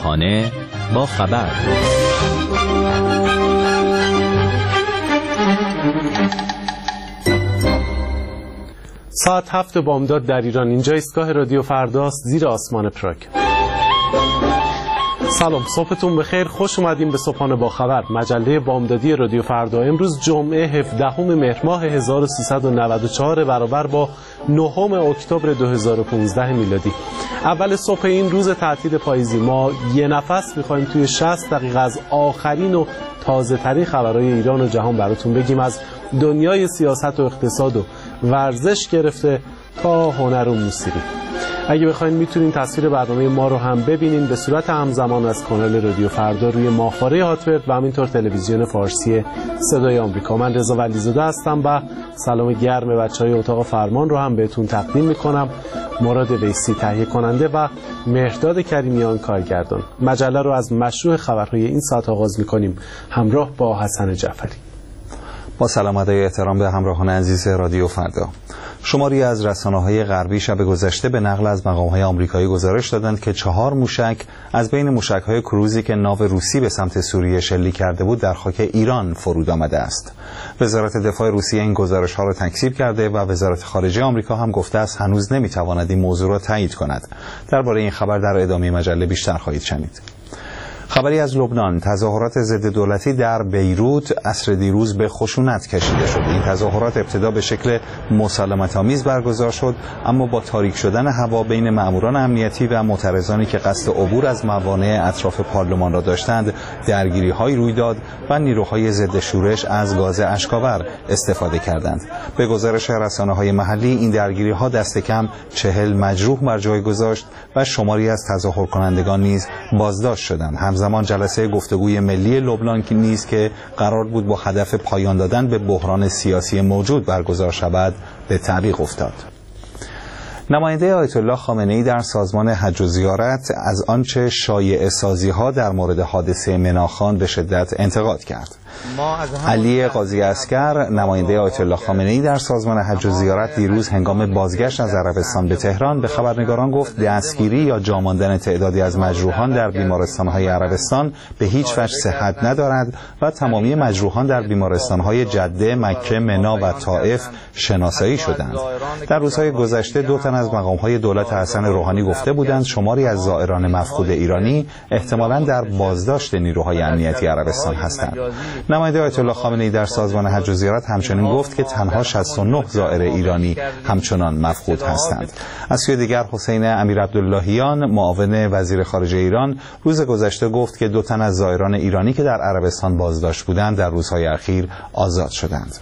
همراهانه با خبر. ساعت 7 بامداد در ایران. اینجا ایستگاه رادیو فرداست، زیر آسمان پراگ. سلام، صبحتون بخیر. خوش اومدیم به صبحانه با خبر، مجله بامدادی رادیو فردا. امروز جمعه 17 مهر ماه 1394 برابر با 9 اکتبر 2015 میلادی. اول صبح این روز تعطیل پاییزی ما یه نفس می‌خوایم توی 60 دقیقه از آخرین و تازه‌ترین خبرهای ایران و جهان براتون بگیم، از دنیای سیاست و اقتصاد و ورزش گرفته تا هنر و موسیقی. اگه بخواید میتونین تصویر برنامه ما رو هم ببینین به صورت همزمان از کانال رادیو فردا روی ماهواره هاتبرد و همینطور تلویزیون فارسی صدای آمریکا. من رضا ولیزاده هستم و سلام گرم بچهای اتاق فرمان رو هم بهتون تقدیم میکنم. مراد ویسی تهیه کننده و مهرداد کریمیان کارگردان. مجله رو از مشروع خبرهای این ساعت آغاز میکنیم همراه با حسن جعفری. با سلام و احترام به همراهان عزیز رادیو فردا. شماری از رسانه‌های غربی شب گذشته به نقل از مقام‌های آمریکایی گزارش دادند که 4 موشک از بین موشک‌های کروزی که ناو روسی به سمت سوریه شلیک کرده بود در خاک ایران فرود آمده است. وزارت دفاع روسیه این گزارش‌ها را تکذیب کرده و وزارت خارجه آمریکا هم گفته است هنوز نمی‌تواند این موضوع را تایید کند. درباره این خبر در ادامه مجله بیشتر خواهید شنید. خبری از لبنان. تظاهرات ضد دولتی در بیروت عصر دیروز به خشونت کشیده شد. این تظاهرات ابتدا به شکل مسالمت‌آمیز برگزار شد، اما با تاریک شدن هوا بین مأموران امنیتی و معترضانی که قصد عبور از موانع اطراف پارلمان را داشتند، درگیری‌هایی روی داد و نیروهای ضد شورش از گاز اشک‌آور استفاده کردند. به گزارش رسانه‌های محلی این درگیری‌ها دست کم 40 مجروح بر جای گذاشت و شماری از تظاهرکنندگان نیز بازداشت شدند. همزمان جلسه گفتگوی ملی لبنان که نیز که قرار بود با هدف پایان دادن به بحران سیاسی موجود برگزار شود به تعویق افتاد. نماینده آیت الله خامنه‌ای در سازمان حج و زیارت از آنچه شایعه سازی‌ها در مورد حادثه مناخان به شدت انتقاد کرد. علی قاضی عسکر، نماینده آیت الله خامنه‌ای در سازمان حج و زیارت، دیروز هنگام بازگشت از عربستان به تهران به خبرنگاران گفت دستگیری یا جا ماندن تعدادی از مجروحان در بیمارستان‌های عربستان به هیچ وجه صحت ندارد و تمامی مجروحان در بیمارستان‌های جده، مکه، منی و طائف شناسایی شدند. در روزهای گذشته 2 تن از مقام‌های دولت حسن روحانی گفته بودند شماری از زائران مفقود ایرانی احتمالاً در بازداشت نیروهای امنیتی عربستان هستند. نماینده آیت الله خامنه‌ای در سازمان حج و زیارت همچنین گفت که تنها 69 زائر ایرانی همچنان مفقود هستند. از سوی دیگر حسین امیرعبداللهیان، معاون وزیر خارجه ایران، روز گذشته گفت که 2 تن از زائران ایرانی که در عربستان بازداشت بودند در روزهای اخیر آزاد شدند.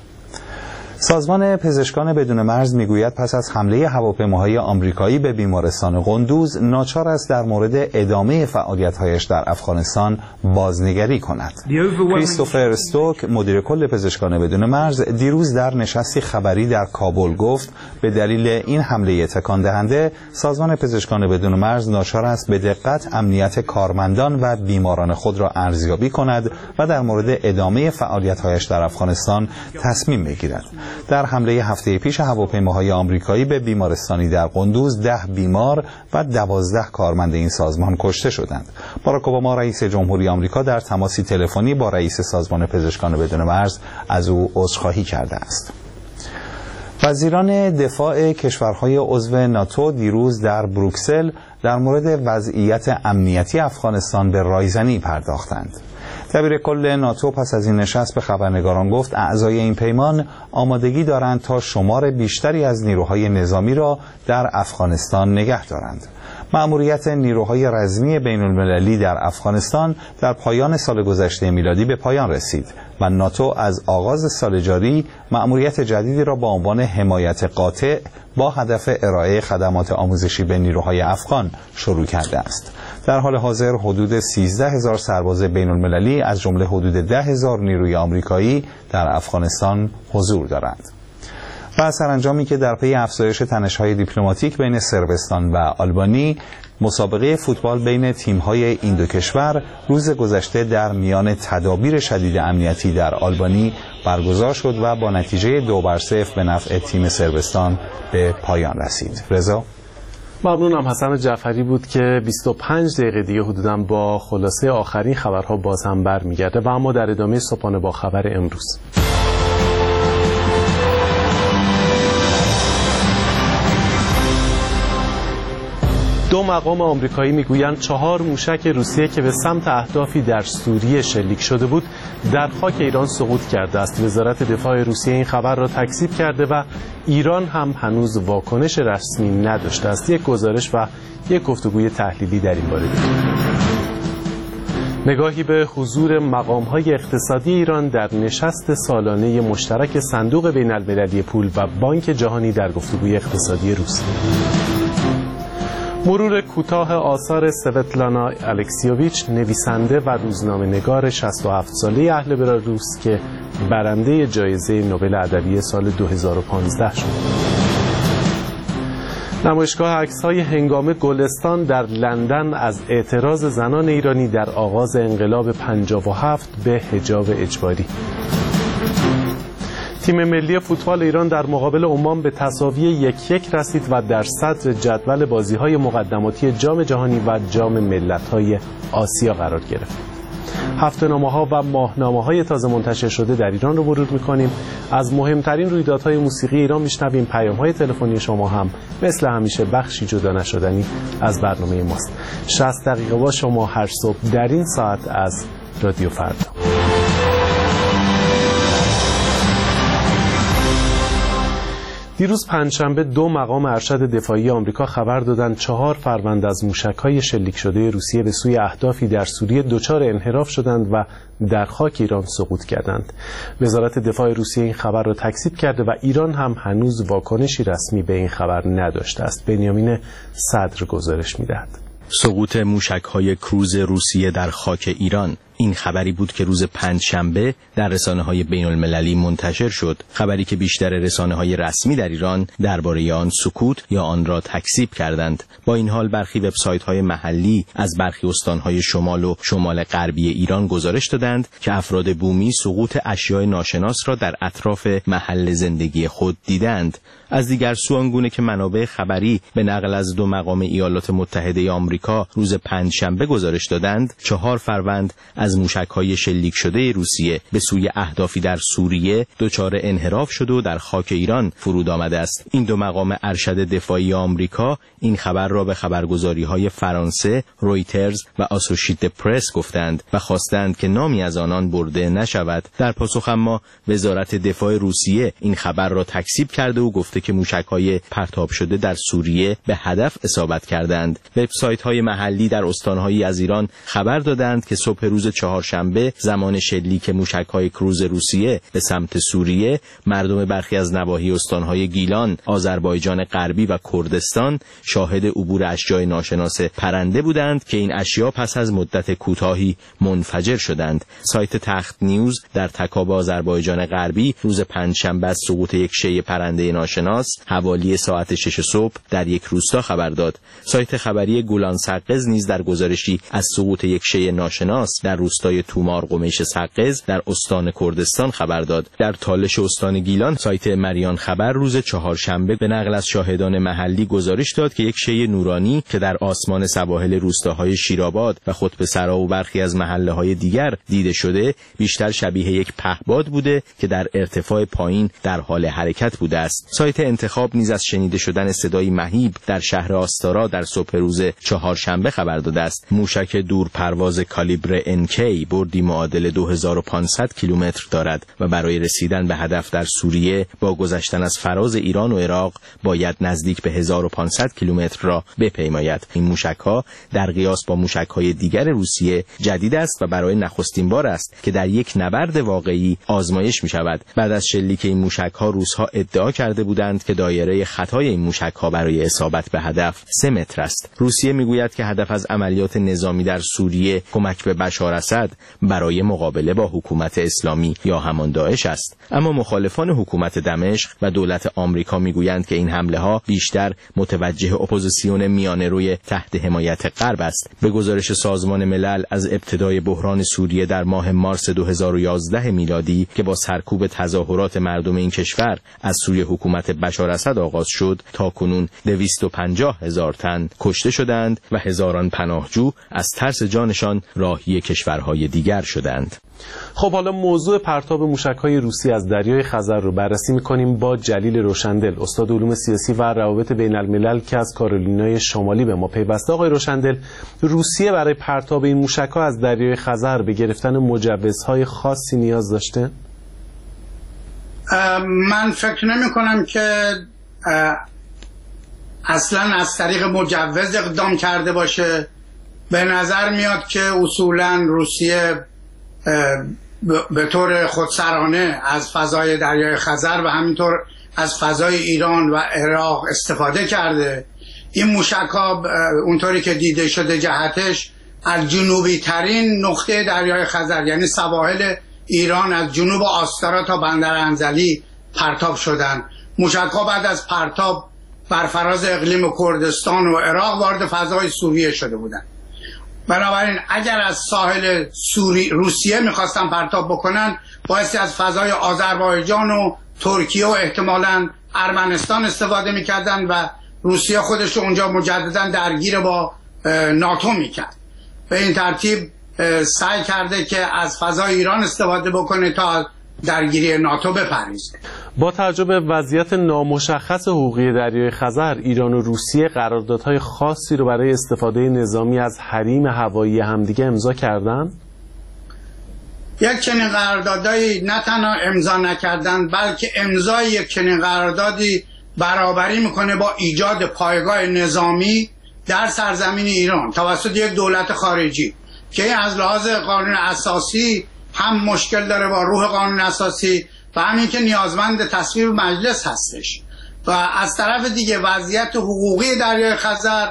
سازمان پزشکان بدون مرز میگوید پس از حمله هواپیماهای آمریکایی به بیمارستان قندوز ناچار است در مورد ادامه فعالیت‌هایش در افغانستان بازنگری کند. کریستوفر استوک، مدیر کل پزشکان بدون مرز، دیروز در نشستی خبری در کابل گفت به دلیل این حمله تکان دهنده سازمان پزشکان بدون مرز ناچار است به دقت امنیت کارمندان و بیماران خود را ارزیابی کند و در مورد ادامه فعالیت‌هایش در افغانستان تصمیم بگیرد. در حمله هفته پیش هواپیماهای آمریکایی به بیمارستانی در قندوز 10 بیمار و 12 کارمند این سازمان کشته شدند. باراک اوباما رئیس جمهوری آمریکا در تماسی تلفنی با رئیس سازمان پزشکان بدون مرز از او عذرخواهی کرده است. وزیران دفاع کشورهای عضو ناتو دیروز در بروکسل در مورد وضعیت امنیتی افغانستان به رایزنی پرداختند. دبیر کل ناتو پس از این نشست به خبرنگاران گفت اعضای این پیمان آمادگی دارند تا شمار بیشتری از نیروهای نظامی را در افغانستان نگه دارند. مأموریت نیروهای رزمی بین المللی در افغانستان در پایان سال گذشته میلادی به پایان رسید و ناتو از آغاز سال جاری مأموریت جدیدی را با عنوان حمایت قاطع با هدف ارائه خدمات آموزشی به نیروهای افغان شروع کرده است. در حال حاضر حدود 13,000 سرباز بین المللی از جمله حدود 10,000 نیروی آمریکایی در افغانستان حضور دارند. و سرانجامی که در پی افزایش تنش‌های دیپلماتیک بین صربستان و آلبانی، مسابقه فوتبال بین تیم‌های این دو کشور روز گذشته در میان تدابیر شدید امنیتی در آلبانی برگزار شد و با نتیجه 2-0 به نفع تیم صربستان به پایان رسید. رضا ممنونم. حسن جعفری بود که 25 دقیقه دیگه حدوداً با خلاصه آخرین خبرها باز هم برمیگرده و اما در ادامه صبحانه با خبر امروز. دو مقام آمریکایی میگویند 4 موشک روسیه که به سمت اهدافی در سوریه شلیک شده بود در خاک ایران سقوط کرده است. وزارت دفاع روسیه این خبر را تکذیب کرده و ایران هم هنوز واکنش رسمی نداشته است. یک گزارش و یک گفتگوی تحلیلی در این باره داریم. نگاهی به حضور مقام‌های اقتصادی ایران در نشست سالانه مشترک صندوق بین‌المللی پول و بانک جهانی در گفتگوی اقتصادی روسیه. مرور کوتاه آثار سوتلانا الکسیوویچ، نویسنده و روزنامه‌نگار 67 ساله اهل بلاروس که برنده جایزه نوبل ادبی سال 2015 شد. نمایشگاه عکس‌های هنگام گلستان در لندن از اعتراض زنان ایرانی در آغاز انقلاب 57 به حجاب اجباری. تیم ملی فوتبال ایران در مقابل عمان به تساوی 1-1 رسید و در صدر جدول بازی‌های مقدماتی جام جهانی و جام ملت‌های آسیا قرار گرفت. هفته‌نامه‌ها و ماهنامه‌های تازه منتشر شده در ایران رو مرور می‌کنیم. از مهمترین رویدادهای موسیقی ایران میشنویم. پیام‌های تلفنی شما هم مثل همیشه بخشی جدا نشدنی از برنامه ماست. 60 دقیقه با شما هر صبح در این ساعت از رادیو فردا. دیروز پنجشنبه 2 مقام ارشد دفاعی آمریکا خبر دادند 4 فروند از موشک‌های شلیک شده روسیه به سوی اهدافی در سوریه دچار انحراف شدند و در خاک ایران سقوط کردند. وزارت دفاع روسیه این خبر را تکذیب کرده و ایران هم هنوز واکنشی رسمی به این خبر نداشته است. بنیامین صدر گزارش می‌دهد. سقوط موشک‌های کروز روسیه در خاک ایران، این خبری بود که روز پنجشنبه در رسانه‌های بین‌المللی منتشر شد. خبری که بیشتر رسانه‌های رسمی در ایران درباره آن سکوت یا آن را تکذیب کردند. با این حال برخی وبسایت‌های محلی از برخی استان‌های شمال و شمال غربی ایران گزارش دادند که افراد بومی سقوط اشیاء ناشناس را در اطراف محل زندگی خود دیدند. از دیگر سو آنگونه که منابع خبری به نقل از 2 مقام ایالات متحده آمریکا روز پنجشنبه گزارش دادند 4 فروند از موشک‌های شلیک شده روسیه به سوی اهدافی در سوریه دچار انحراف شده و در خاک ایران فرود آمده است. این 2 مقام ارشد دفاعی آمریکا این خبر را به خبرگزاری‌های فرانسه، رویترز و آسوشیتد پرس گفتند و خواستند که نامی از آنان برده نشود. در پاسخ اما وزارت دفاع روسیه این خبر را تکذیب کرده و گفته که موشک‌های پرتاب شده در سوریه به هدف اصابت کردند. وبسایت‌های محلی در استان‌هایی از ایران خبر دادند که صبح روز چهارشنبه زمان شلیک موشک‌های کروز روسیه به سمت سوریه، مردم برخی از نواحی استان‌های گیلان، آذربایجان غربی و کردستان شاهد عبور اشیاء ناشناس پرنده بودند که این اشیاء پس از مدت کوتاهی منفجر شدند. سایت تخت نیوز در تکاب آذربایجان غربی روز پنجشنبه از سقوط یک شیء پرنده ناشناس حوالی ساعت 6 صبح در یک روستا خبر داد. سایت خبری گولان سقز نیز در گزارشی از سقوط یک شیء ناشناس در روستای تومار قمیش سقز در استان کردستان خبر داد. در تالش استان گیلان سایت مریان خبر روز چهارشنبه به نقل از شاهدان محلی گزارش داد که یک شیء نورانی که در آسمان سواحل روستاهای شیرآباد و خطبه سرا و برخی از محله‌های دیگر دیده شده بیشتر شبیه یک پهباد بوده که در ارتفاع پایین در حال حرکت بوده است. سایت انتخاب نیز از شنیده شدن صدای مهیب در شهر آستارا در صبح روز چهارشنبه خبر داده است. موشک دور پرواز کالیبر NK بردی معادل 2500 کیلومتر دارد و برای رسیدن به هدف در سوریه با گذشتن از فراز ایران و عراق باید نزدیک به 1500 کیلومتر را بپیماید. این موشک‌ها در قیاس با موشک‌های دیگر روسیه جدید است و برای نخستین بار است که در یک نبرد واقعی آزمایش می‌شود. بعد از شلیک این موشک‌ها روس‌ها ادعا کرده بودند که دایره خطای این موشک‌ها برای اصابت به هدف 3 متر است. روسیه می‌گوید که هدف از عملیات نظامی در سوریه کمک به بشار اسد برای مقابله با حکومت اسلامی یا همان داعش است. اما مخالفان حکومت دمشق و دولت آمریکا میگویند که این حمله ها بیشتر متوجه اپوزیسیون میانه روی تحت حمایت غرب است. به گزارش سازمان ملل از ابتدای بحران سوریه در ماه مارس 2011 میلادی که با سرکوب تظاهرات مردم این کشور از سوی حکومت بشار اسد آغاز شد، تا کنون 250,000 تن کشته شدند و هزاران پناهجو از ترس جانشان راهی کشورهای دیگر شدند. خب حالا موضوع پرتاب موشک‌های روسی از دریای خزر رو بررسی می‌کنیم با جلیل روشندل، استاد علوم سیاسی و روابط بین الملل که از کارولینای شمالی به ما پیوسته. آقای روشندل، روسیه برای پرتاب این موشک‌ها از دریای خزر به گرفتن مجوزهای خاصی نیاز داشته؟ من فکر نمی‌کنم که اصلا از طریق مجوز اقدام کرده باشه. به نظر میاد که اصولا روسیه به طور خودسرانه از فضای دریای خزر و همینطور از فضای ایران و عراق استفاده کرده. این موشک‌ها اونطوری که دیده شده جهتش از جنوبی ترین نقطه دریای خزر، یعنی سواحل ایران، از جنوب آستارا تا بندر انزلی پرتاب شدن. موشک‌ها بعد از پرتاب بر فراز اقلیم کردستان و عراق وارد فضای سوریه شده بودند. بنابراین اگر از ساحل روسیه میخواستن پرتاب بکنن، بایستی از فضای آذربایجان و ترکیه و احتمالاً ارمنستان استفاده میکردن و روسیه خودش رو اونجا مجددا درگیر با ناتو میکرد. به این ترتیب سعی کرده که از فضای ایران استفاده بکنه تا درگیری ناتو بپریزه. با توجه به وضعیت نامشخص حقوقی دریای خزر، ایران و روسیه قراردادهای خاصی رو برای استفاده نظامی از حریم هوایی همدیگه امضا کردن؟ یک چنین قراردادایی نه تنها امضا نکردن، بلکه امضای یک چنین قراردادی برابری میکنه با ایجاد پایگاه نظامی در سرزمین ایران توسط یک دولت خارجی که از لحاظ قانون اساسی هم مشکل داره با روح قانون اساسی و همین که نیازمند تصویب مجلس هستش. و از طرف دیگه وضعیت حقوقی دریای خزر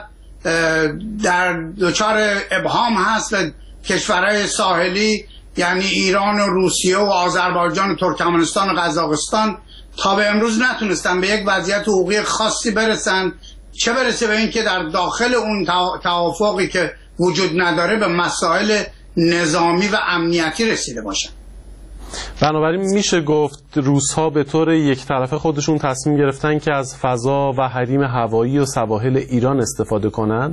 در دچار ابهام هست و کشورهای ساحلی یعنی ایران و روسیه و آذربایجان و ترکمنستان و قزاقستان تا به امروز نتونستن به یک وضعیت حقوقی خاصی برسن، چه برسه به این که در داخل اون توافقی که وجود نداره به مسائل نظامی و امنیتی رسیده باشن. بنابراین میشه گفت روس‌ها به طور یک طرفه خودشون تصمیم گرفتن که از فضا و حریم هوایی و سواحل ایران استفاده کنن؟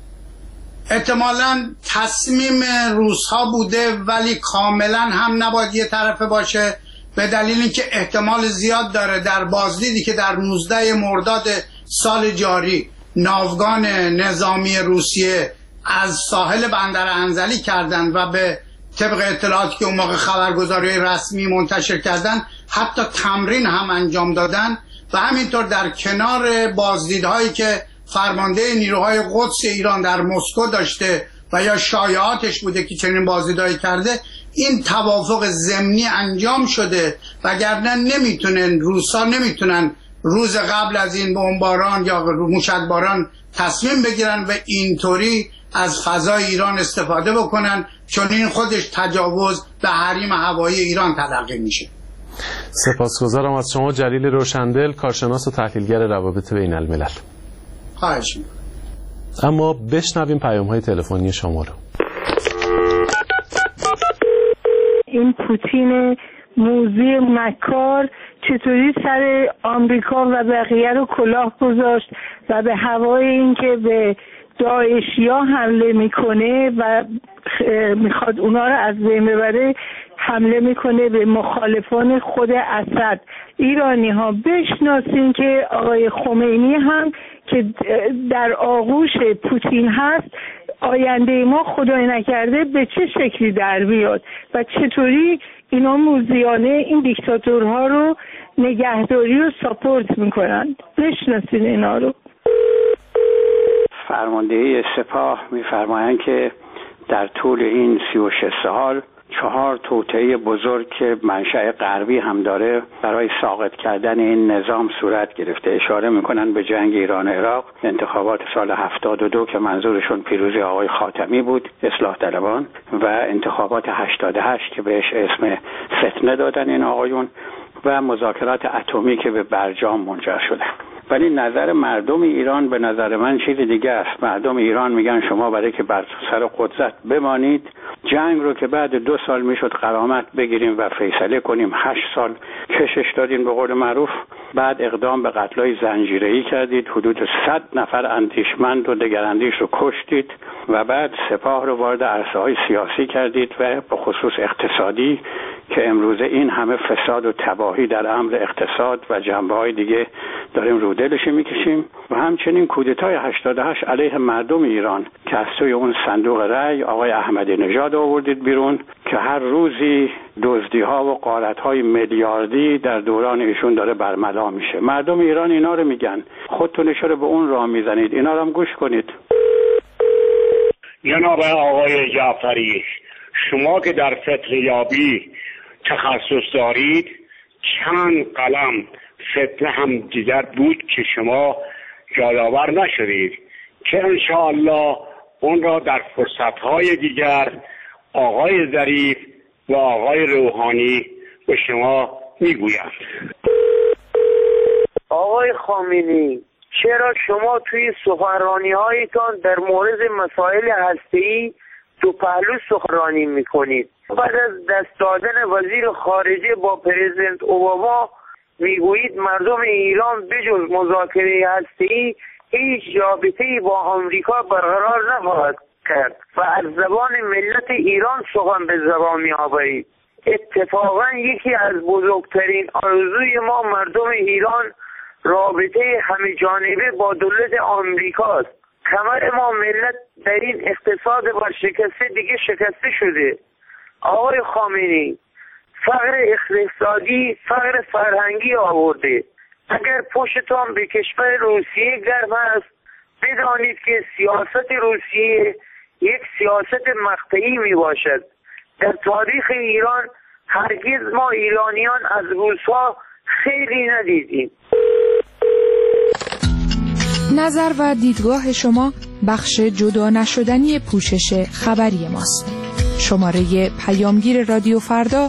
احتمالاً تصمیم روس‌ها بوده، ولی کاملاً هم نباید یه طرفه باشه، به دلیل اینکه احتمال زیاد داره در بازدیدی که در 19 مرداد سال جاری ناوگان نظامی روسیه از ساحل بندر انزلی کردن و به طبق اطلاعاتی که اون موقع خبرگزاری رسمی منتشر کردن حتی تمرین هم انجام دادن و همینطور در کنار بازدیدهایی که فرمانده نیروهای قدس ایران در مسکو داشته و یا شایعاتش بوده که چنین بازدیدهایی کرده، این توافق ضمنی انجام شده. وگرنه روسا نمیتونن روز قبل از این بمباران یا موشکباران تصمیم بگیرن و اینطوری از فضای ایران استفاده بکنن، چون این خودش تجاوز به حریم هوایی ایران تلقی میشه. سپاسگزارم از شما جلیل روشندل، کارشناس و تحلیلگر روابط بین الملل. خواهش می‌کنم. اما بشنویم پیام‌های تلفنی شما رو. این پوتین موذی مکار چطوری سر آمریکا و بقیه رو کلاه گذاشت و به هوای این که به داعشیا حمله میکنه و میخواد اونا رو از بین ببره حمله میکنه به مخالفان خود اسد. ایرانی ها بشناسین که آقای خمینی هم که در آغوش پوتین هست، آینده ما خدای نکرده به چه شکلی در بیاد و چطوری اینا موذیانه این دیکتاتورها رو نگهداری و ساپورت میکنن. بشناسین اینا رو. فرمانده سپاه میفرمایند که در طول این 36 سال 4 توطئه بزرگ که منشأ غربی هم داره برای ساقط کردن این نظام صورت گرفته. اشاره میکنن به جنگ ایران و عراق، انتخابات سال 72 که منظورشون پیروزی آقای خاتمی بود، اصلاح طلبان، و انتخابات 88 که بهش اسم فتنه دادن این آقایون، و مذاکرات اتمی که به برجام منجر شده. ولی نظر مردم ایران به نظر من چیز دیگه است. مردم ایران میگن شما برای که بر سر قدرت بمانید، جنگ رو که بعد 2 سال میشد غرامت بگیریم و فیصله کنیم 8 سال کشش دادین به قول معروف. بعد اقدام به قتل‌های زنجیره‌ای کردید، حدود 100 نفر اندیشمند و دگراندیش رو کشتید و بعد سپاه رو وارد عرصه‌های سیاسی کردید و به خصوص اقتصادی که امروزه این همه فساد و تباهی در امر اقتصاد و جنبه‌های دیگه داریم رو دلش میکشیم. و همچنین کودتای 88 علیه مردم ایران که از توی اون صندوق رأی آقای احمدی نژاد آوردید بیرون که هر روزی دزدی‌ها و غارت‌های میلیاردی در دوران ایشون داره برملا میشه. مردم ایران اینا رو میگن، خودتون چرا به اون راه میزنید؟ اینا رو هم گوش کنید. جناب آقای جعفری، شما که در فتنه یابی تخصص دارید، چند قلم فتنه هم دیگر بود که شما یادآور نشدید که انشاءالله اون را در فرصتهای دیگر آقای ظریف و آقای روحانی به شما میگویند. آقای خامنه‌ای، چرا شما توی سخنرانی‌هایتان در مورد مسائل هسته‌ای دو پهلو سخنرانی میکنید؟ بعد از دست دادن وزیر خارجه با پرزیدنت اوباما میگویید مردم ایران بجز مذاکره هسته‌ای هیچ رابطه‌ای با آمریکا برقرار نخواهد کرد و از زبان ملت ایران سخن به زبان می‌آورید. اتفاقا یکی از بزرگترین آرزوی ما مردم ایران رابطه همه جانبه با دولت آمریکاست. کمر ما ملت در این اقتصاد ورشکسته دیگه شکسته شده. آقای خامنه‌ای، فقر اقتصادی فقر فرهنگی آورده. اگر پشتان به کشور روسیه گرم است، بدانید که سیاست روسیه یک سیاست مقطعی می باشد. در تاریخ ایران هرگز ما ایرانیان از روس‌ها خیلی ندیدیم. نظر و دیدگاه شما بخش جدا نشدنی پوشش خبری ماست. شماره پیامگیر رادیو فردا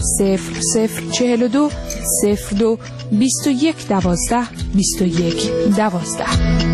0042 02 21 12 21 12.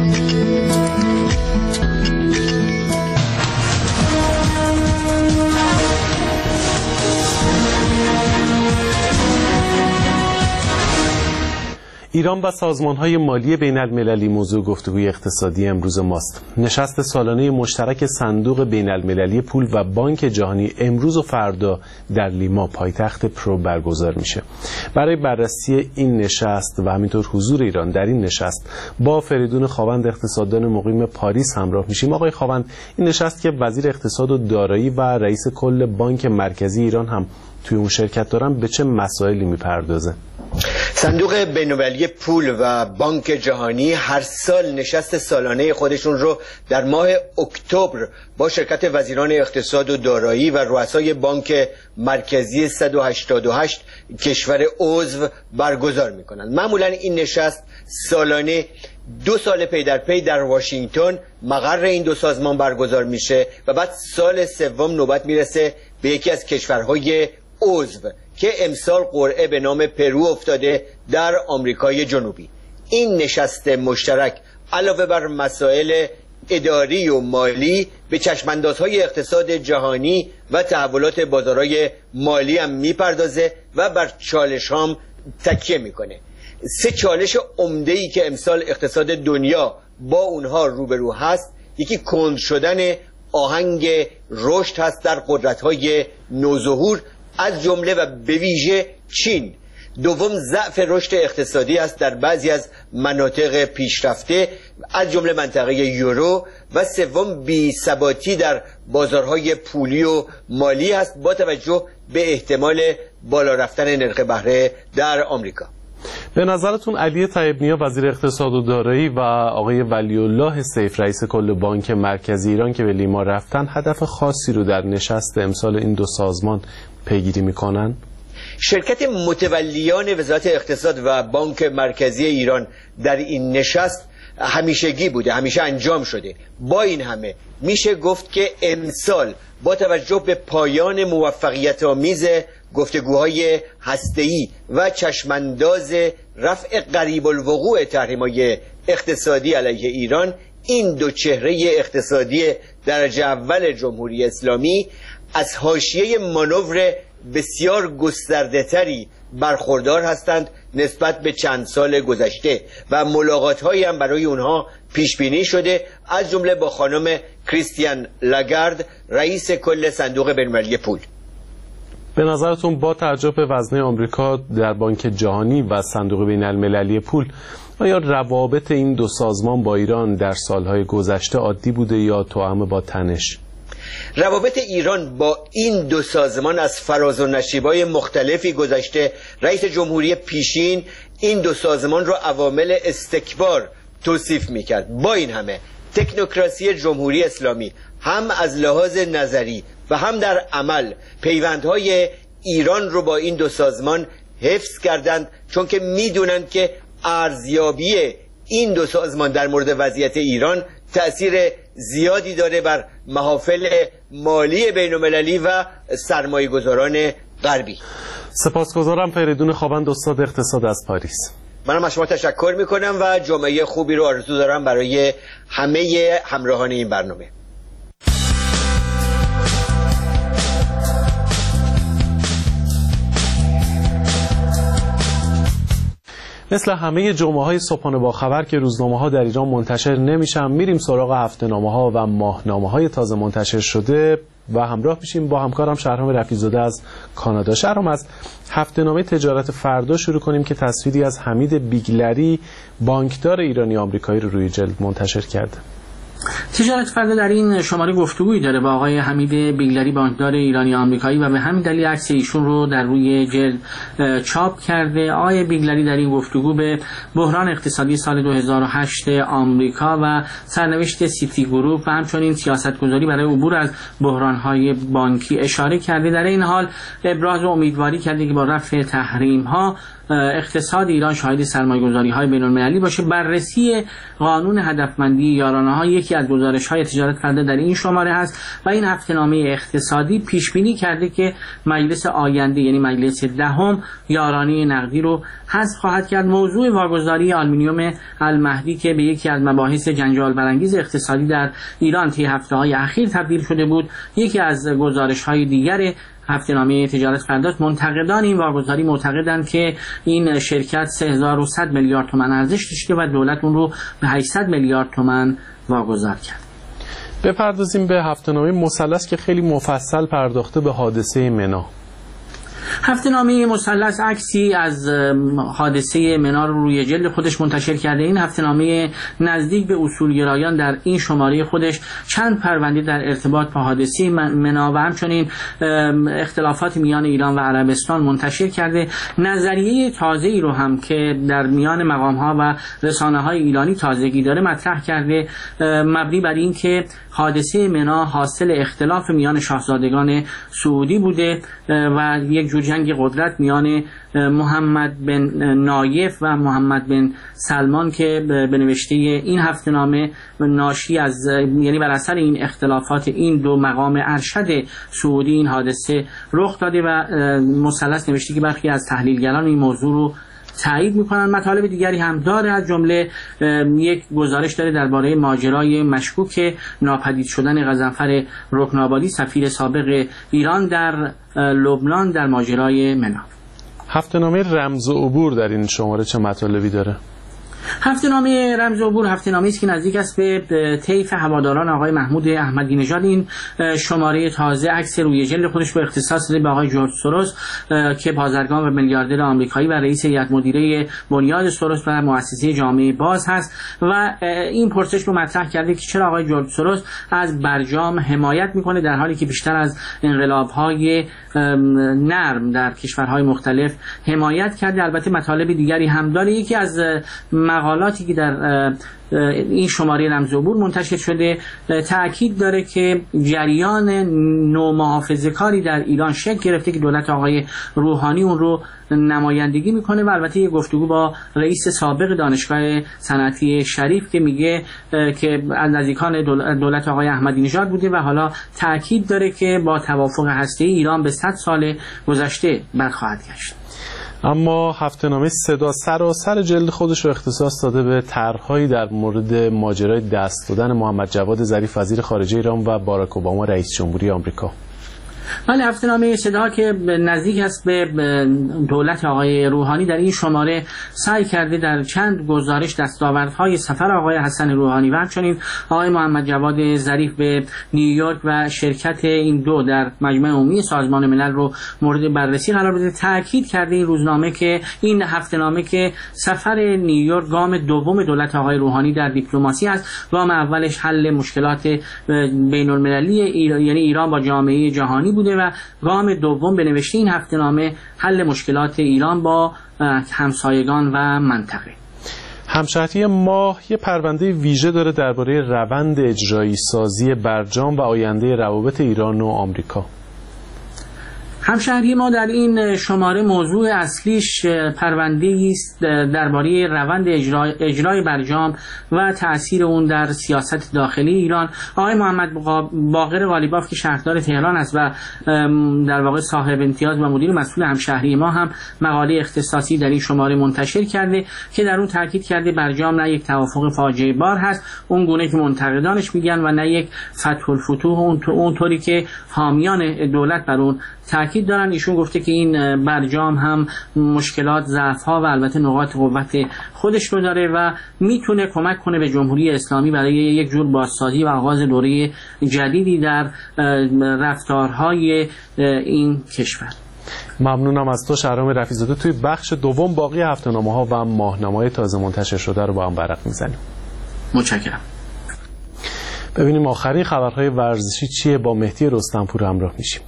ایران و سازمان‌های مالی بین‌المللی موضوع گفتگوی اقتصادی امروز ماست. نشست سالانه مشترک صندوق بین‌المللی پول و بانک جهانی امروز و فردا در لیما پایتخت پرو برگزار میشه. برای بررسی این نشست و همینطور حضور ایران در این نشست با فریدون خاوند، اقتصاددان مقیم پاریس همراه میشیم. آقای خاوند، این نشست که وزیر اقتصاد و دارایی و رئیس کل بانک مرکزی ایران هم توی اون شرکت دارن، به چه مسائلی میپردازه؟ صندوق بین‌المللی پول و بانک جهانی هر سال نشست سالانه خودشون رو در ماه اکتبر با شرکت وزیران اقتصاد و دارایی و رؤسای بانک مرکزی 188 کشور عضو برگزار میکنند. معمولا این نشست سالانه 2 سال پی در پی در واشنگتن مقر این دو سازمان برگزار میشه و بعد سال سوم نوبت میرسه به یکی از کشورهای عضو که امسال قرعه به نام پرو افتاده در آمریکای جنوبی. این نشست مشترک علاوه بر مسائل اداری و مالی به چشماندازهای اقتصاد جهانی و تحولات بازارهای مالی هم میپردازه و بر چالش هم تکیه میکنه. 3 چالش عمده‌ای که امسال اقتصاد دنیا با اونها روبرو هست، یکی کند شدن آهنگ رشد هست در قدرت‌های نوظهور از جمله و به ویژه چین. دوم ضعف رشد اقتصادی است در بعضی از مناطق پیشرفته از جمله منطقه یورو و سوم بی‌ثباتی در بازارهای پولی و مالی است با توجه به احتمال بالا رفتن نرخ بهره در آمریکا. به نظرتون علی طیب نیا وزیر اقتصاد و دارایی و آقای ولی الله سیف رئیس کل بانک مرکزی ایران که به لیما رفتن هدف خاصی رو در نشست امسال این دو سازمان پیگیری میکنن؟ شرکت متولیان وزارت اقتصاد و بانک مرکزی ایران در این نشست همیشگی بوده، همیشه انجام شده. با این همه میشه گفت که امسال با توجه به پایان موفقیت آمیز گفتگوهای هسته‌ای و چشمانداز رفع قریب الوقوع تحریم‌های اقتصادی علیه ایران، این دو چهره اقتصادی درجه اول جمهوری اسلامی از حاشیه مانور بسیار گسترده‌تری برخوردار هستند نسبت به چند سال گذشته و ملاقات‌هایی هم برای اونها پیش بینی شده، از جمله با خانم کریستین لاگارد رئیس کل صندوق بین‌المللی پول. به نظرتون با توجه به وزنه آمریکا در بانک جهانی و صندوق بین‌المللی پول، آیا روابط این دو سازمان با ایران در سالهای گذشته عادی بوده یا توأم با تنش؟ روابط ایران با این دو سازمان از فراز و نشیب‌های مختلفی گذشته. رئیس جمهوری پیشین این دو سازمان را عوامل استکبار توصیف می‌کرد. با این همه تکنوکراسی جمهوری اسلامی هم از لحاظ نظری و هم در عمل پیوندهای ایران رو با این دو سازمان حفظ کردند، چون که میدونند که ارزیابی این دو سازمان در مورد وضعیت ایران تأثیر زیادی داره بر محافل مالی بین‌المللی و سرمایه‌گذاران غربی. سپاسگزارم. فریدون خوابند، استاد اقتصاد از پاریس. منم از شما تشکر میکنم و جمعه خوبی رو آرزو دارم برای همه همراهان این برنامه. مثل همه جمعه‌های صبحانه با خبر که روزنامه‌ها در ایران منتشر نمیشن، میریم سراغ هفته‌نامه‌ها و ماهنامه‌های تازه منتشر شده و همراه میشیم با همکارم شهرام رفیع‌زاده از کانادا. شهرام، از هفته‌نامه تجارت فردا شروع کنیم که تصویری از حمید بیگلری، بانکدار ایرانی آمریکایی رو روی جلد منتشر کرده. تجارت فردا در این شماره گفتگویی داره با آقای حمید بیگلری، بانکدار ایرانی آمریکایی، و به همین دلیل عکس ایشون رو در روی جلد چاپ کرده. آقای بیگلری در این گفتگو به بحران اقتصادی سال 2008 آمریکا و سرنوشت سیتی گروپ و همچنین سیاستگذاری برای عبور از بحران‌های بانکی اشاره کرده. در این حال ابراز امیدواری کرده که با رفع تحریم‌ها اقتصاد ایران شاهد سرمایه‌گذاری‌های بین‌المللی باشه. بررسی قانون هدفمندی یارانه‌ها یکی از گزارش‌های تجارت فردا در این شماره هست و این هفته‌نامه اقتصادی پیش بینی کرده که مجلس آینده یعنی مجلس دهم یارانه نقدی رو حذف خواهد کرد. موضوع واگذاری آلومینیوم المهدی که به یکی از مباحث جنجال برانگیز اقتصادی در ایران طی هفته‌های اخیر تبدیل شده بود، یکی از گزارش‌های دیگر هفته‌نامه تجارت فردا. منتقدان این واگذاری معتقدند که این شرکت 3100 میلیارد تومان ارزش داشته و دولت اون رو به 800 میلیارد تومان واگذار کرد. بپردازیم به هفته‌نامه مثلث که خیلی مفصل پرداخته به حادثه منا. هفته‌نامه مثلث عکسی از حادثه منا رو روی جلد خودش منتشر کرده. این هفته‌نامه نزدیک به اصولگرایان در این شماره خودش چند پرونده در ارتباط با حادثه منا و همچنین اختلافات میان ایران و عربستان منتشر کرده. نظریه تازه‌ای رو هم که در میان مقام‌ها و رسانه‌های ایرانی تازگی داره مطرح کرده، مبنی بر این که حادثه منا حاصل اختلاف میان شاهزادگان سعودی بوده و یک جور جنگ قدرت میان محمد بن نایف و محمد بن سلمان که به نوشته این هفته‌نامه ناشی از یعنی بر اثر این اختلافات این دو مقام ارشد سعودی این حادثه رخ داده و مثلث نوشته که برخی از تحلیلگران این موضوع رو تایید میکنن. مطالب دیگری هم داره، از جمله یک گزارش داره درباره ماجرای مشکوک ناپدید شدن غضنفر رکن‌آبادی سفیر سابق ایران در لبنان در ماجرای منا. هفته‌نامه رمز و عبور در این شماره چه مطالبی داره؟ هفته‌نامه رمز عبور هفته‌نامه‌ای است که نزدیک است به طیف هواداران آقای محمود احمدی نژاد. این شماره تازه عکس روی جلد خودش رو اختصاص داده به آقای جورج سوروس که بازرگان و میلیاردر آمریکایی و رئیس هیئت مدیره بنیاد سوروس و مؤسسه جامعه باز هست و این پرسش رو مطرح کرده که چرا آقای جورج سوروس از برجام حمایت میکنه در حالی که بیشتر از انقلاب‌های نرم در کشورهای مختلف حمایت کرده. البته مطالب دیگری هم داره. یکی از مقالاتی که در این شماره رمز عبور منتشر شده تأکید داره که جریان نومحافظه‌کاری در ایران شکل گرفته که دولت آقای روحانی اون رو نمایندگی میکنه و البته یه گفتگو با رئیس سابق دانشگاه صنعتی شریف که میگه که از نزدیکان دولت آقای احمدی نژاد بوده و حالا تأکید داره که با توافق هسته‌ای ایران به 100 سال گذشته برخواهد گشت. اما هفته‌نامه صدا سراسر جلد خودش رو اختصاص داده به طرح‌هایی در مورد ماجرای دست دادن محمد جواد ظریف وزیر خارجه ایران و باراک اوباما رئیس جمهوری آمریکا. ولی هفته‌نامه صدا که نزدیک است به دولت آقای روحانی در این شماره سعی کرده در چند گزارش دستاوردهای سفر آقای حسن روحانی و همچنین آقای محمد جواد ظریف به نیویورک و شرکت این دو در مجمع عمومی سازمان ملل رو مورد بررسی قرار بده. تأکید کرده این روزنامه که این هفته‌نامه که سفر نیویورک گام دوم دولت آقای روحانی در دیپلماسی است. گام اولش حل مشکلات بین‌المللی یعنی ایران با جامعه جهانی بوده و گام دوم به نوشته این هفته‌نامه حل مشکلات ایران با همسایگان و منطقه. همشهری ماه یه پرونده ویژه داره درباره روند اجرایی سازی برجام و آینده روابط ایران و آمریکا. همشهری ما در این شماره موضوع اصلیش پرونده‌ای است درباره روند اجرای برجام و تأثیر اون در سیاست داخلی ایران. آقای محمد باقر قالیباف که شهردار تهران است و در واقع صاحب امتیاز و مدیر مسئول همشهری ما هم مقاله اختصاصی در این شماره منتشر کرده که در اون تاکید کرده برجام نه یک توافق فاجعه بار هست اون گونه که منتقدانش میگن و نه یک فتح الفتوح اونطوری که حامیان دولت بر اون تاکید دارن. ایشون گفته که این برجام هم مشکلات، ضعف‌ها و البته نقاط قوت خودش رو داره و میتونه کمک کنه به جمهوری اسلامی برای یک جور بازسازی و آغاز دوره جدیدی در رفتارهای این کشور. ممنونم از تو شهرام رفیع‌زاده. توی بخش دوم باقی هفته‌نامه‌ها و ماهنامه‌های تازه منتشر شده رو با هم ورق می‌زنیم. متشکرم. ببینیم آخرین خبرهای ورزشی چیه. با مهدی رستمپور همراه میشیم.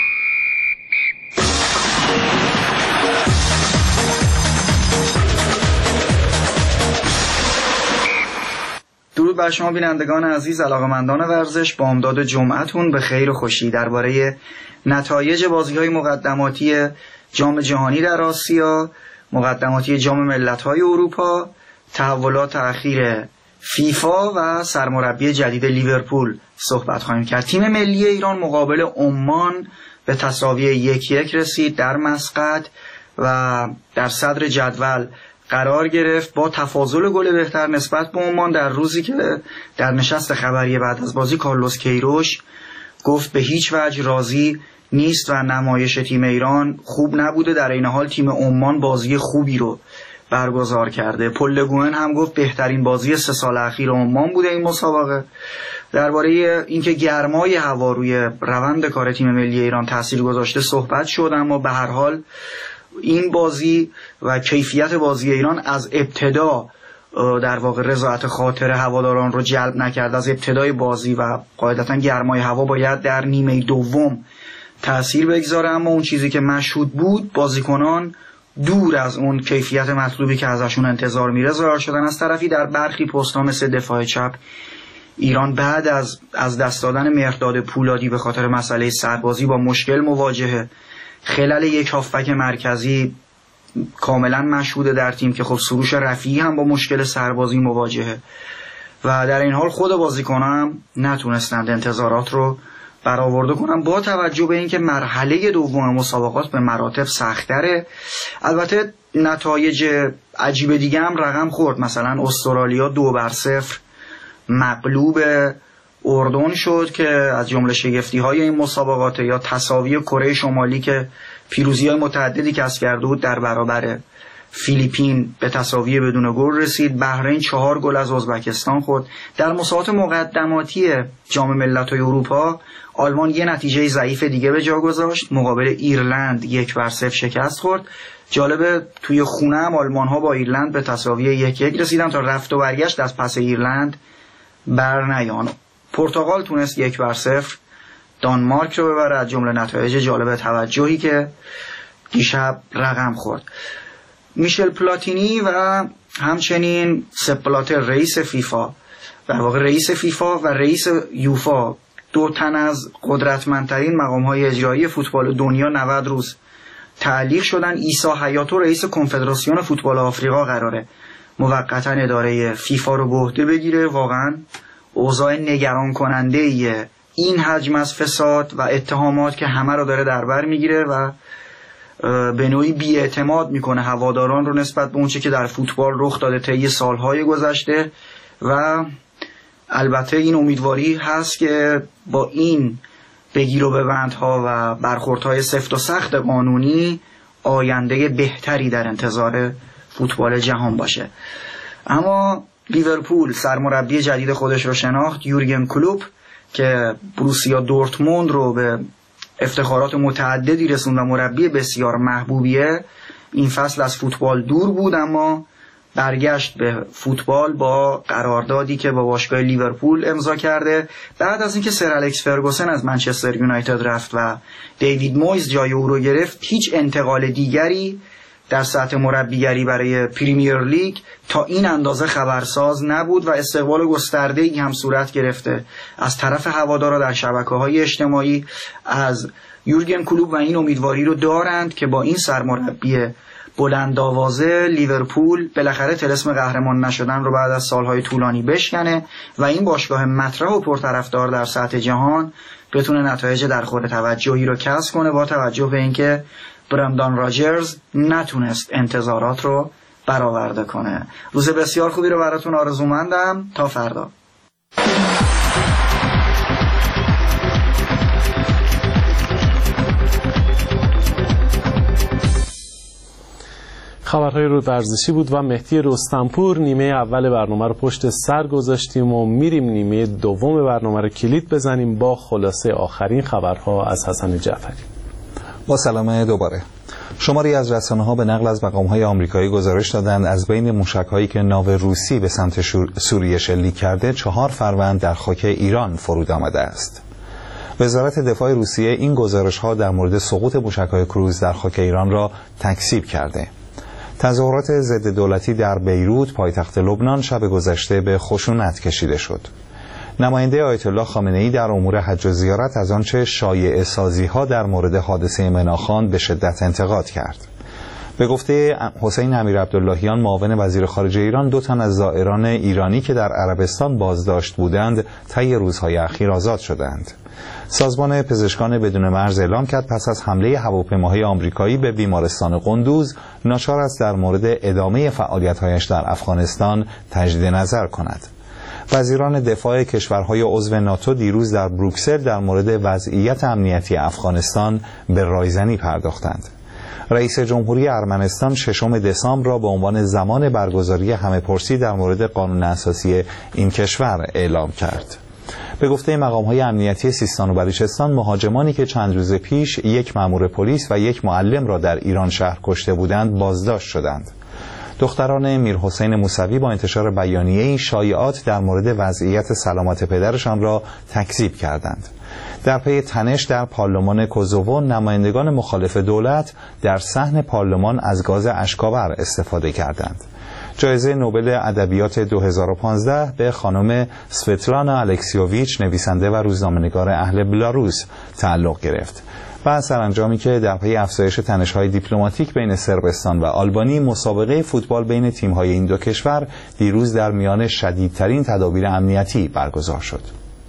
درود بر شما بینندگان عزیز، علاقه‌مندان ورزش. بامداد جمعتون به خیر و خوشی. درباره نتایج بازی‌های مقدماتی جام جهانی در آسیا، مقدماتی جام ملت‌های اروپا، تحولات اخیر فیفا و سرمربی جدید لیورپول صحبت خواهیم کرد. تیم ملی ایران مقابل عمان به تساوی 1-1 رسید در مسقط و در صدر جدول قرار گرفت با تفاضل گل بهتر نسبت به عمان، در روزی که در نشست خبری بعد از بازی کارلوس کیروش گفت به هیچ وجه راضی نیست و نمایش تیم ایران خوب نبوده. در این حال تیم عمان بازی خوبی رو برگزار کرده. پل لگوئن هم گفت بهترین بازی 3 سال اخیر عمان بوده این مسابقه. درباره اینکه گرمای هوا روی روند کار تیم ملی ایران تاثیر گذاشته صحبت شد، اما به هر حال این بازی و کیفیت بازی ایران از ابتدا در واقع رضایت خاطر هواداران رو جلب نکرد. از ابتدای بازی و قاعدتا گرمای هوا باید در نیمه دوم تأثیر بگذاره، اما اون چیزی که مشهود بود بازیکنان دور از اون کیفیت مطلوبی که ازشون انتظار میره ظاهر شدن. از طرفی در برخی پست‌ها مثل دفاع چپ ایران بعد از دست دادن مهرداد پولادی به خاطر مسئله سربازی با مشکل مواجهه. خلل یک هافبک مرکزی کاملا مشهوده در تیم که خب سروش رفیعی هم با مشکل سربازی مواجهه و در این حال خود بازیکنان هم نتونستند انتظارات رو برآورده کنن، با توجه به اینکه مرحله دوم مسابقات به مراتب سخت‌تره. البته نتایج عجیب دیگه هم رقم خورد. مثلا استرالیا 2-0 مغلوب اردن شد که از جمله شگفتی‌های این مسابقات، یا تساوی کره شمالی که پیروزی‌های متعددی کسب کرده بود در برابر فیلیپین به تساوی بدون گل رسید. بحرین 4 گل از ازبکستان خورد. در مسابقات مقدماتی جام ملت‌های اروپا آلمان یه نتیجه ضعیف دیگه به جا گذاشت، مقابل ایرلند 1-0 شکست خورد. جالبه توی خونه هم آلمان‌ها با ایرلند به تساوی 1-1 رسیدن تا رفت و برگشت از پس ایرلند بر نیامد. پرتغال تونست 1-0 دانمارک رو ببره، از جمله نتایج جالب توجهی که دیشب رقم خورد. میشل پلاتینی و همچنین سپ بلاتر رئیس فیفا، در واقع رئیس فیفا و رئیس یوفا، 2 تن از قدرتمندترین مقام‌های اجرایی فوتبال دنیا 90 روز تعلیق شدن. عیسی حیاتو رئیس کنفدراسیون فوتبال آفریقا قراره موقتا اداره فیفا رو به عهده بگیره. واقعا اوضاع نگران کننده ایه این حجم از فساد و اتهامات که همه رو داره در بر میگیره و به نوعی بی‌اعتماد میکنه هواداران رو نسبت به اونچه که در فوتبال رخ داده طی سالهای گذشته. و البته این امیدواری هست که با این بگیر و ببندها و برخوردهای سفت و سخت قانونی آینده بهتری در انتظار فوتبال جهان باشه. اما لیورپول سرمربی جدید خودش رو شناخت، یورگن کلوپ، که بروسیا دورتموند رو به افتخارات متعددی رسوند و مربی بسیار محبوبیه. این فصل از فوتبال دور بود اما برگشت به فوتبال با قراردادی که با باشگاه لیورپول امضا کرده. بعد از اینکه سر الکس فرگوسن از منچستر یونایتد رفت و دیوید مویز جای او رو گرفت، هیچ انتقال دیگری در سطح مربیگری برای پریمیر لیگ تا این اندازه خبرساز نبود و استقبال گسترده‌ای هم صورت گرفته از طرف هوادارا در شبکه‌های اجتماعی از یورگن کلوپ و این امیدواری رو دارند که با این سرمربی بلند آوازه لیورپول بالاخره طلسم قهرمان نشدن رو بعد از سالهای طولانی بشکنه و این باشگاه مطرح و پرطرفدار در سطح جهان بتونه نتایج در خور توجهی رو کسب کنه، با توجه به اینکه برندان راجرز نتونست انتظارات رو برآورده کنه. روز بسیار خوبی رو براتون آرزومندم. تا فردا. خبرهای رو ورزشی بود و مهدی رستمپور. نیمه اول برنامه رو پشت سر گذاشتیم و میریم نیمه دوم برنامه رو کلید بزنیم با خلاصه آخرین خبرها از حسن جعفری. با سلام دوباره. شماری از رسانه‌ها به نقل از مقام‌های آمریکایی گزارش دادند از بین موشک‌هایی که ناو روسی به سمت سوریه شلیک کرده 4 فروند در خاک ایران فرود آمده است. وزارت دفاع روسیه این گزارش‌ها در مورد سقوط موشک‌های کروز در خاک ایران را تکذیب کرده. تظاهرات ضد دولتی در بیروت پایتخت لبنان شب گذشته به خشونت کشیده شد. نماینده آیت الله خامنه‌ای در امور حج و زیارت از آنچه شایعه سازی‌ها در مورد حادثه مناخان به شدت انتقاد کرد. به گفته حسین امیرعبداللهیان معاون وزیر خارجه ایران، 2 تن از زائران ایرانی که در عربستان بازداشت بودند طی روزهای اخیر آزاد شدند. سازمان پزشکان بدون مرز اعلام کرد پس از حمله هواپیماهای آمریکایی به بیمارستان قندوز ناچار است در مورد ادامه فعالیت‌هایش در افغانستان تجدید نظر کند. وزیران دفاع کشورهای عضو ناتو دیروز در بروکسل در مورد وضعیت امنیتی افغانستان به رایزنی پرداختند. رئیس جمهوری ارمنستان 6 دسامبر را به عنوان زمان برگزاری همه‌پرسی در مورد قانون اساسی این کشور اعلام کرد. به گفته مقام‌های امنیتی سیستان و بلوچستان، مهاجمانی که چند روز پیش 1 مأمور پلیس و 1 معلم را در ایران شهر کشته بودند بازداشت شدند. دختران میرحسین موسوی با انتشار بیانیه‌ای شایعات در مورد وضعیت سلامت پدرشان را تکذیب کردند. در پی تنش در پارلمان کوزوو، نمایندگان مخالف دولت در صحن پارلمان از گاز اشک‌آور استفاده کردند. جایزه نوبل ادبیات 2015 به خانم سوتلانا الکسیوویچ، نویسنده و روزنامه‌نگار اهل بلاروس، تعلق گرفت. و سرانجامی که در پی افزایش تنش‌های دیپلماتیک بین صربستان و آلبانی، مسابقه فوتبال بین تیم‌های این 2 کشور دیروز در میان شدیدترین تدابیر امنیتی برگزار شد.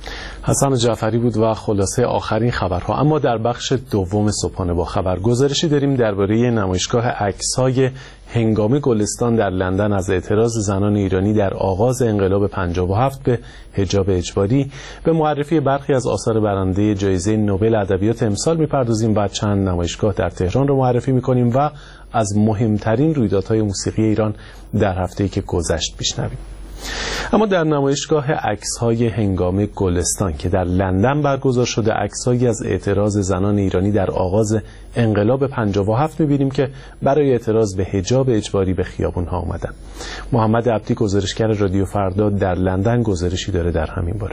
حسن جعفری بود و خلاصه آخرین خبرها. اما در بخش دوم صبحانه با خبر گزارشی داریم درباره نمایشگاه عکس‌های هنگامی گلستان در لندن از اعتراض زنان ایرانی در آغاز انقلاب 57 به حجاب اجباری. به معرفی برخی از آثار برنده جایزه نوبل ادبیات امسال می‌پردازیم و چند نمایشگاه در تهران رو معرفی می‌کنیم و از مهمترین رویدادهای موسیقی ایران در هفته‌ای که گذشت بشنویم. اما در نمایشگاه عکس‌های هنگام گلستان که در لندن برگزار شده، عکس‌هایی از اعتراض زنان ایرانی در آغاز انقلاب 57 می‌بینیم که برای اعتراض به حجاب اجباری به خیابون‌ها آمدن. محمد عبدی، گزارشگر رادیو فردا، در لندن گزارشی داره در همین باره.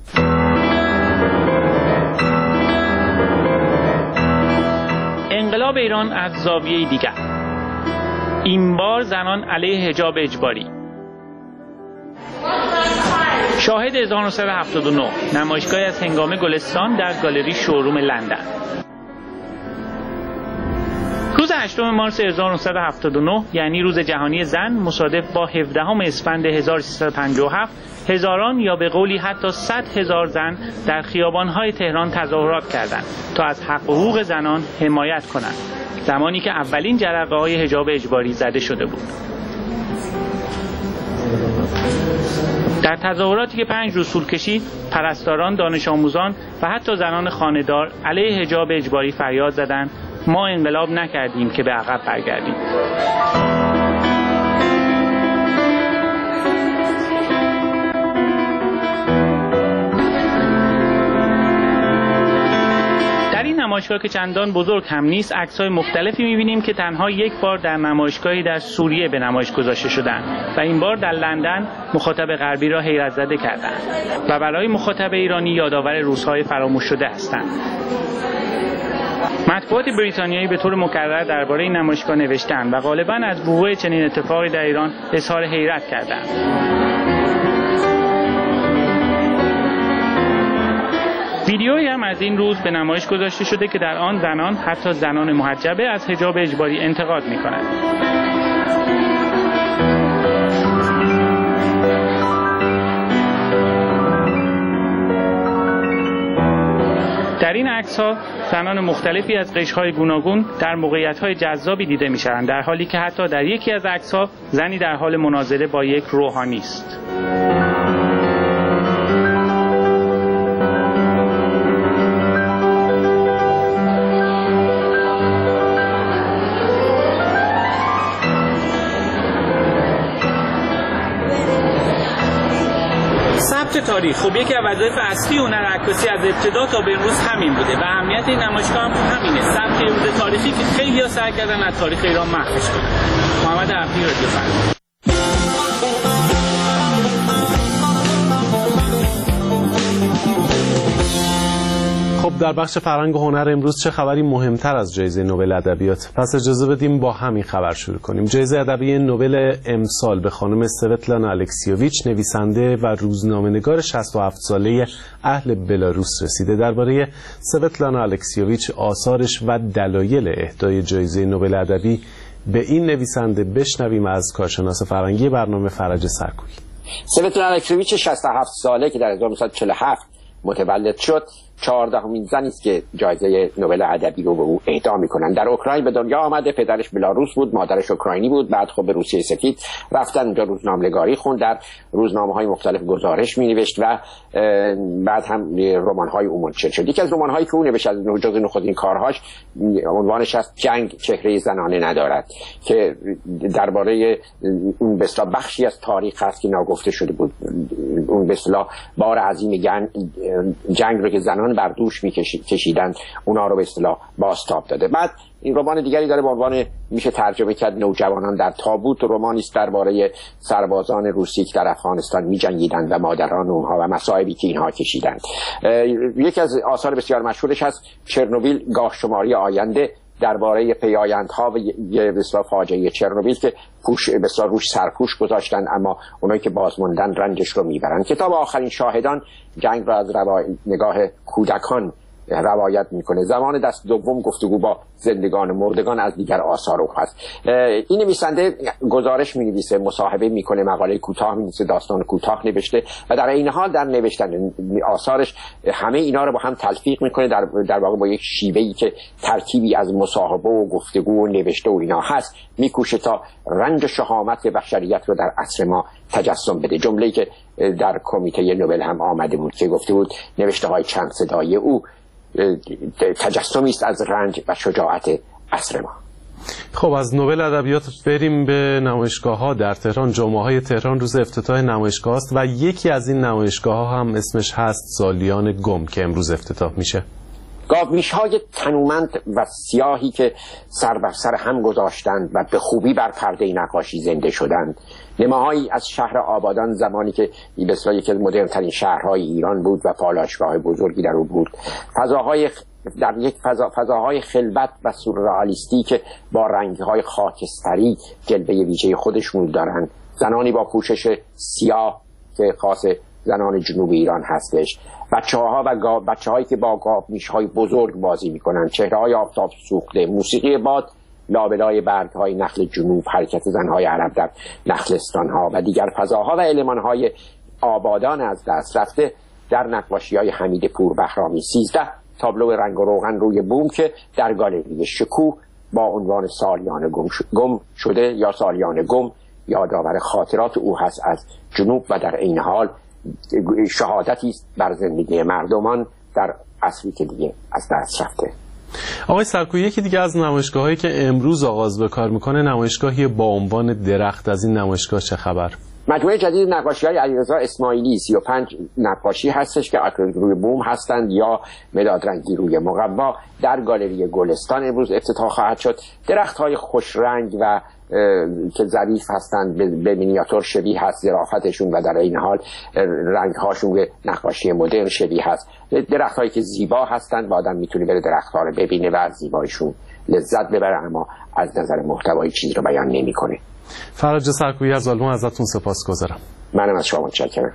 انقلاب ایران از زاویه دیگر، این بار زنان علیه حجاب اجباری. شاهد 1979 نمایشگاهی از هنگام گلستان در گالری شوروم لندن. روز 8 مارس 1979 یعنی روز جهانی زن، مصادف با 17 اسفند 1357 هزاران یا به قولی حتی 100,000 زن در خیابان‌های تهران تظاهرات کردند تا از حق و حقوق زنان حمایت کنند، زمانی که اولین جرقه‌های حجاب اجباری زده شده بود. در تظاهراتی که 5 روز طول کشید، پرستاران، دانش آموزان و حتی زنان خانه‌دار علیه حجاب اجباری فریاد زدند: ما انقلاب نکردیم که به عقب برگردیم. نمایشگاه که چندان بزرگ هم نیست، عکس‌های مختلفی می‌بینیم که تنها یک بار در نمایشگاهی در سوریه به نمایش گذاشته شدند و این بار در لندن مخاطب غربی را حیرت زده کردند و برای مخاطب ایرانی یادآور روزهای فراموش شده هستند. مطبوعات بریتانیایی به طور مکرر درباره این نمایشگاه نوشتند و غالباً از وقوع چنین اتفاقی در ایران اظهار حیرت کردند. ویدیویی هم از این روز به نمایش گذاشته شده که در آن زنان، حتی زنان محجبه، از حجاب اجباری انتقاد می‌کنند. در این عکس‌ها زنان مختلفی از قشرهای گوناگون در موقعیت‌های جذابی دیده می‌شوند، در حالی که حتی در یکی از عکس‌ها زنی در حال مناظره با یک روحانی است. تاریخ خب یکی از وظایف اصلی هنر عکاسی از ابتدا تا به امروز همین بوده و اهمیت این نمایشگاه هم همینه، ثبت روز تاریخی که خیلی‌ها سعی کردن از تاریخ ایران محوش کنن. محمد عبدی، رادیو فردا. خب در بخش فرهنگ و هنر امروز چه خبری مهمتر از جایزه نوبل ادبیات؟ پس اجازه بدیم با همین خبر شروع کنیم. جایزه ادبی نوبل امسال به خانم سوتلانا الکسیوویچ، نویسنده و روزنامه‌نگار 67 ساله اهل بلاروس رسیده. درباره سوتلانا الکسیوویچ، آثارش و دلایل اهدای جایزه نوبل ادبی به این نویسنده بشنویم از کارشناس فرهنگی برنامه فرج سرکویی. سوتلانا الکسیوویچ 67 ساله که در 1947 متولد شد، 14مین زنی است که جایزه نوبل ادبی رو به او اهدا می‌کنند. در اوکراین به دنیا آمده، پدرش بلاروس بود، مادرش اوکراینی بود. بعد خب به روسیه سفید رفتن، اونجا روزنامه‌نگاری خوند، در روزنامه‌های مختلف گزارش می‌نوشت و بعد هم رمان‌های او منتشر شد. یکی از رمان‌هایی که او نوشت از جز نخستین کارهاش عنوانش است جنگ چهره زنانه ندارد، که درباره اون به اصطلاح بخشی از تاریخ است که ناگفته شده بود. اون به اصطلاح بار عظیم جنگ رو که زنان بر دوش می‌کشیدند اونا رو به اصطلاح بازتاب داده. بعد این رمان دیگری داره به عنوان، میشه ترجمه کرد، نوجوانان در تابوت. رمانی است درباره سربازان روسی که در افغانستان می‌جنگیدند و مادران اونها و مصائبی که اینها کشیدند. یکی از آثار بسیار مشهورش هست چرنوبیل، گاه شماری آینده، درباره پیایندها و به اصطلاح فاجعه چرنوبیل که به اصطلاح روش سرپوش گذاشتن، اما اونایی که بازماندن رنجش رو میبرن. کتاب آخرین شاهدان جنگ را از نگاه کودکان روایت میکنه. زمان دست دوم گفتگو با زندگان مردگان از دیگر آثار او هست. این نویسنده گزارش مینویسه، مصاحبه میکنه، مقاله کوتاه مینویسه، داستان کوتاه نوشته و در این حال در نوشتن آثارش همه اینا رو با هم تلفیق میکنه، در واقع با یک شیوهی که ترکیبی از مصاحبه و گفتگو و نوشته و اینا هست، میکوشه تا رنج و شهامت بشریت رو در عصر ما تجسم بده. جمله‌ای که در کمیته نوبل هم آمده بود که گفته بود نوشته‌های چند صدایی او تجسمی است از رنج و شجاعت عصر ما. خب از نوبل ادبیات بریم به نمایشگاه‌ها در تهران. جمعه‌های تهران روز افتتاح نمایشگاه است و یکی از این نمایشگاه‌ها هم اسمش هست سالیان گم که امروز افتتاح میشه. گاومیش‌های تنومند و سیاهی که سر بر سر هم گذاشتند و به خوبی بر پرده نقاشی زنده شدند، نماهایی از شهر آبادان زمانی که به اصطلاح یکی از مدرن‌ترین شهرهای ایران بود و پالایشگاه بزرگی در او بود، فضاهای خلوت و سورئالیستی که با رنگ‌های خاکستری جلوه ویژه خودشون دارند، زنانی با پوشش سیاه که خاص زنان جنوب ایران هستش، بچه‌هایی که با گاومیش‌های بزرگ بازی می‌کنند، چهره‌های آفتاب سوخته، موسیقی باد، لابلای برگ‌های نخل جنوب، حرکت زن‌های عرب در نخلستان‌ها و دیگر فضاها و المان‌های آبادان از دست رفته در نقاشی‌های حمید پور بهرامی. 13 تابلو رنگ و روغن روی بوم که در گالری شکوه با عنوان سالیان گم شده یا سالیان گم یادآور خاطرات او هست از جنوب و در عین حال شهادتی است بر زندگی مردمان در عصری که دیگه از دست رفته. آقای سرکویی، یکی دیگه از نمایشگاه‌هایی که امروز آغاز به کار میکنه نمایشگاهی با عنوان درخت. از این نمایشگاه چه خبر؟ مجموعه جدید نقاشی‌های علیرضا اسماعیلی، 35 نقاشی هستش که اکریلیک روی بوم هستند یا مداد رنگی روی مقوا، در گالری گلستان امروز افتتاح خواهد شد. درخت‌های خوش رنگ و که ظریف هستند، به مینیاتور شبیه هست ظرافتشون و در این حال رنگ‌هاشون به نقاشی مدرن شبیه هست. درخت‌هایی که زیبا هستند و آدم میتونه بره درخت‌ها رو ببینه و از زیباییشون لذت ببره، اما از نظر محتوایی چیزی رو بیان نمی‌کنه. فرج سرکویی از آلمان ازتون سپاسگزارم. منم از شما متشکرم.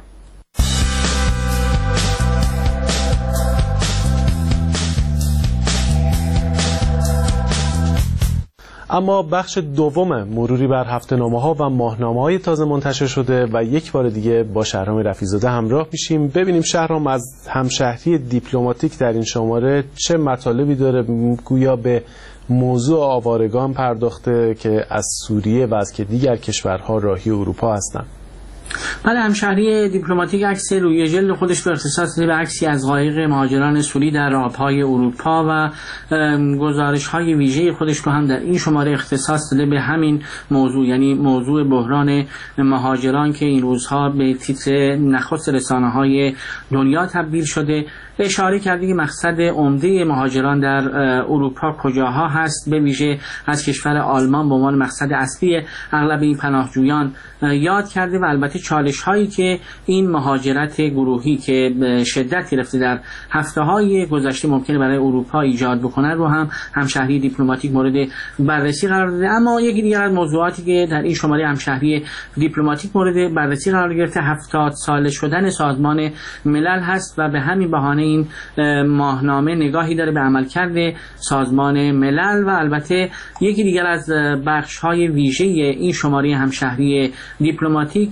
اما بخش دوم مروری بر هفته‌نامه‌ها و ماهنامه‌های تازه منتشر شده و یک بار دیگه با شهرام رفیع‌زاده همراه میشیم. ببینیم شهرام از همشهری دیپلماتیک در این شماره چه مطالبی داره. گویا به موضوع آوارگان پرداخته که از سوریه و از که دیگر کشورها راهی اروپا هستند. بله، همشهری دیپلماتیک عکس روی جلد خودش به اختصاص به عکسی از قایق مهاجران سوری در آبهای اروپا و گزارش‌های ویژه خودش رو هم در این شماره اختصاص داده به همین موضوع، یعنی موضوع بحران مهاجران که این روزها به تیتر نخست رسانه‌های دنیا تبدیل شده. اشاره کرده که مقصد عمده مهاجران در اروپا کجاها هست، به ویژه از کشور آلمان به عنوان مقصد اصلی اغلب این پناهجویان یاد کرده و البته چالش هایی که این مهاجرت گروهی که شدت گرفته در هفته‌های گذشته ممکنه برای اروپا ایجاد بکنه رو هم همشهری دیپلماتیک مورد بررسی قرار داده. اما یکی دیگر از موضوعاتی که در این شماره همشهری دیپلماتیک مورد بررسی قرار گرفته 70 ساله شدن سازمان ملل هست و به همین بهانه این ماهنامه نگاهی داره به عملکرد سازمان ملل و البته یکی دیگر از بخش‌های ویژه این شماره همشهری دیپلماتیک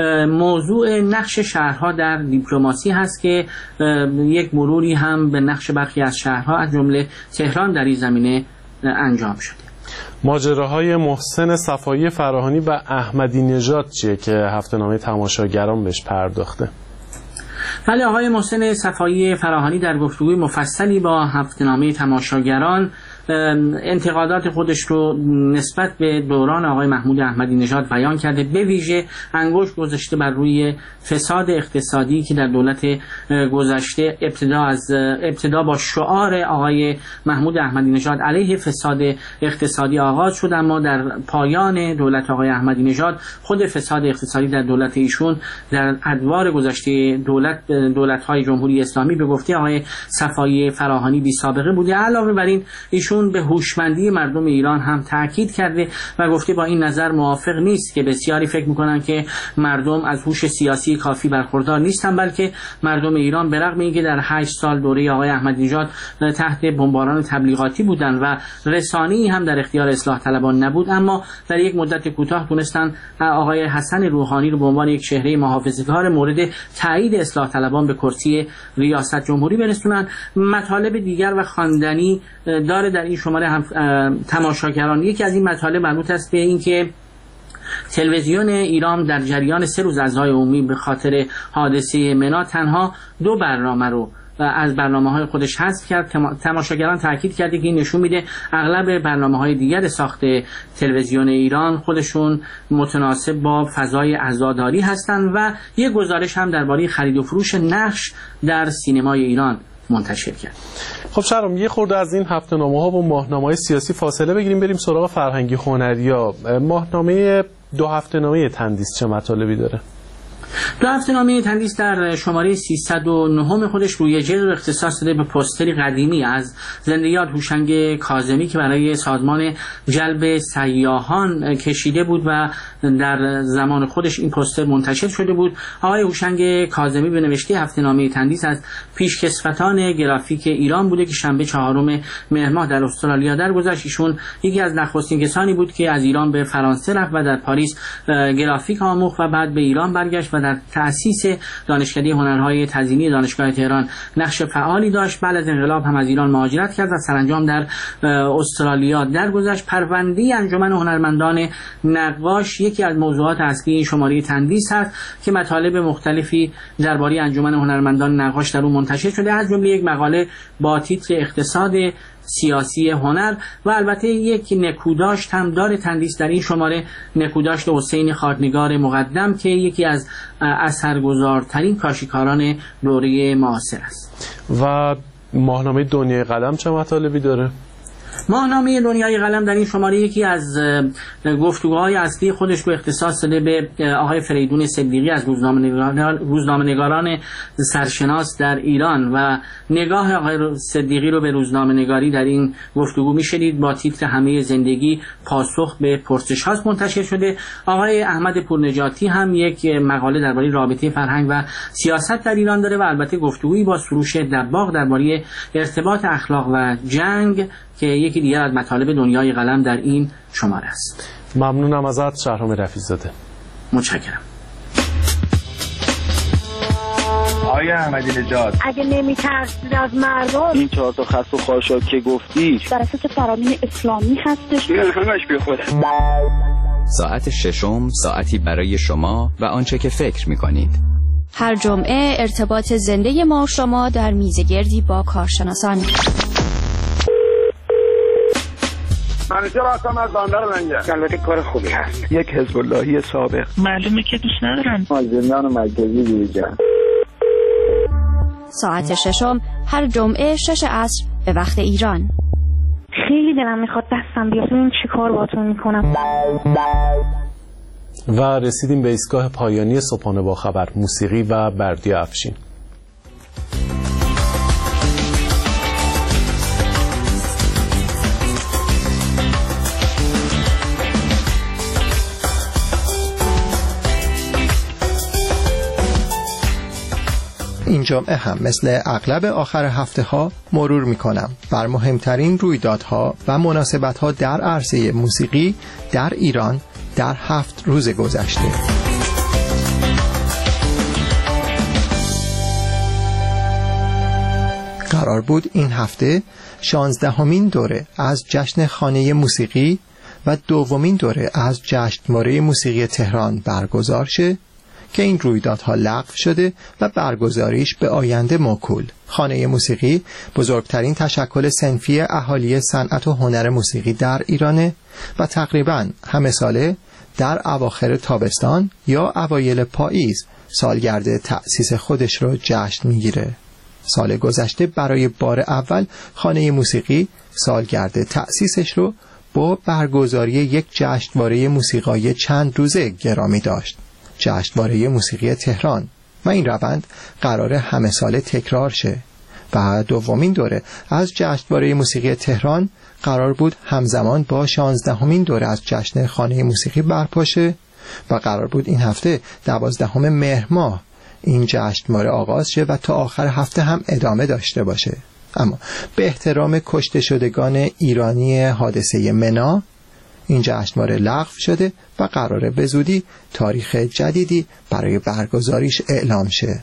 موضوع نقش شهرها در دیپلماسی هست که یک مروری هم به نقش برخی از شهرها از جمله تهران در این زمینه انجام شده. ماجراهای محسن صفایی فراهانی و احمدی نژاد چیه که هفته‌نامه تماشاگران بهش پرداخته؟ بله، آقای محسن صفایی فراهانی در گفتگوی مفصلی با هفته‌نامه تماشاگران انتقادات خودش رو نسبت به دوران آقای محمود احمدی نژاد بیان کرده، به ویژه انگشت گذاشته بر روی فساد اقتصادی که در دولت گذشته ابتدا با شعار آقای محمود احمدی نژاد علیه فساد اقتصادی آغاز شد، اما در پایان دولت آقای احمدی نژاد خود فساد اقتصادی در دولت ایشون در ادوار گذشته دولت‌های جمهوری اسلامی به گفته آقای صفایی فراهانی بی سابقه بوده. علاوه بر این ایشون به هوشمندی مردم ایران هم تاکید کرده و گفته با این نظر موافق نیست که بسیاری فکر میکنن که مردم از هوش سیاسی کافی برخوردار نیستن، بلکه مردم ایران به رغم اینکه در 8 سال دوره آقای احمدی نژاد تحت بمباران تبلیغاتی بودن و رسانه‌ای هم در اختیار اصلاح طلبان نبود، اما در یک مدت کوتاه تونستن آقای حسن روحانی رو به عنوان یک چهره محافظه‌کار مورد تایید اصلاح طلبان به کرسی ریاست جمهوری برسونن. مطالب دیگر و خواندنی داره در این شماره هم تماشاگران. یکی از این مطالب مربوط است به اینکه تلویزیون ایران در جریان 3 روز عزای عمومی به خاطر حادثه منا تنها 2 برنامه رو از برنامه‌های خودش حذف کرد. تماشاگران تاکید کرده که این نشون میده اغلب برنامه‌های دیگر ساخت تلویزیون ایران خودشون متناسب با فضای عزاداری هستند و یک گزارش هم درباره خرید و فروش نقش در سینمای ایران منتشر کرد. خب شهرام، یه خورده از این هفته‌نامه‌ها و ماهنامه‌های سیاسی فاصله بگیریم بریم سراغ فرهنگی هنری‌ها. ماهنامه دو هفته‌نامه تندیس چه مطالبی داره؟ دو هفته‌نامه تندیس در شماره 309 خودش روی جلد اختصاص داده به پوستری قدیمی از زنده یاد هوشنگ کاظمی که برای سازمان جلب سیاحان کشیده بود و در زمان خودش این پوستر منتشر شده بود. آقای هوشنگ کاظمی به نوشته هفته‌نامه تندیس از پیشکسوتان گرافیک ایران بوده که شنبه 4 مهر ماه در استرالیا درگذشت. ایشون یکی از نخستین کسانی بود که از ایران به فرانسه رفت و در پاریس گرافیک آموخت و بعد به ایران برگشت و در تأسیس دانشکده هنرهای تزیینی دانشگاه تهران نقش فعالی داشت. بعد از انقلاب هم از ایران مهاجرت کرد و سرانجام در استرالیا درگذشت. پرونده انجمن هنرمندان نقاش یکی از موضوعات اصلی این شماره تندیس هست که مطالب مختلفی درباره انجمن هنرمندان نقاش در اون منتشر شده، از جمله یک مقاله با تیتر اقتصاد سیاسی هنر و البته یک نکوداشت هم داره تندیس در این شماره، نکوداشت حسین خاردنگار مقدم که یکی از اثرگذارترین کاشیکاران دوره معاصر است. و ماهنامه دنیای قلم چه مطالبی داره؟ ماهنامه دنیای قلم در این شماره یکی از گفتگوهای اصلی خودش رو اختصاص داده به آقای فریدون صدیقی از روزنامه‌نگاران سرشناس در ایران و نگاه آقای صدیقی رو به روزنامه‌نگاری در این گفتگو می‌شنید. با تیتر همه زندگی پاسخ به پرسش‌ها منتشر شده. آقای احمد پورنجاتی هم یک مقاله درباره رابطه فرهنگ و سیاست در ایران داره و البته گفتگویی با سروش دباغ درباره ارتباط اخلاق و جنگ که یکی دیگر از مطالب دنیای قلم در این شماره است. ممنونم ازت شهرام رفیع‌زاده. متشکرم. آیا احمدی نژاد اگه نمی‌ترسید از مردم، این 4 تا خس و خاشاک که گفتی در اساس فرامین اسلامی هستش، همش بی خود. ساعت ششم ساعتی برای شما و آنچه که فکر می‌کنید. هر جمعه ارتباط زنده ما و شما در میزگردی با کارشناسان. منیجر هستم از بندر لنگر. البته کار خوبی هست. یک حزب اللهی سابق. معلومه که دوست ندارن. زندان مرکزی دیجا. ساعت ششم هر جمعه 6 عصر به وقت ایران. خیلی دلم میخواد دستم بیاد این چی کار باتون میکنم. و رسیدیم به ایستگاه پایانی صبحانه با خبر، موسیقی و بردی افشین. این جمعه هم مثل اغلب آخر هفته ها مرور می کنم بر مهمترین رویدادها و مناسبت ها در عرصه موسیقی در ایران در 7 روز گذشته. قرار بود این هفته 16مین دوره از جشن خانه موسیقی و 2مین دوره از جشنواره موسیقی تهران برگزار شه که این رویدادها لغو شده و برگزاریش به آینده موکول. خانه موسیقی بزرگترین تشکل صنفی اهالی صنعت و هنر موسیقی در ایرانه و تقریباً همه ساله در اواخر تابستان یا اوایل پاییز سالگرد تأسیس خودش رو جشن میگیره. سال گذشته برای بار اول خانه موسیقی سالگرد تأسیسش رو با برگزاری یک جشنواره موسیقایی چند روزه گرامی داشت، جشنواره موسیقی تهران، و این روند قرار همه ساله تکرار شه. و 2مین دوره از جشنواره موسیقی تهران قرار بود همزمان با 16مین دوره از جشن خانه موسیقی برپا شه و قرار بود این هفته 12 مهر ماه این جشنواره آغاز شه و تا آخر هفته هم ادامه داشته باشه. اما به احترام کشته شدگان ایرانی حادثه منا این جشنواره لغو شده و قراره به زودی تاریخ جدیدی برای برگزاریش اعلام شه.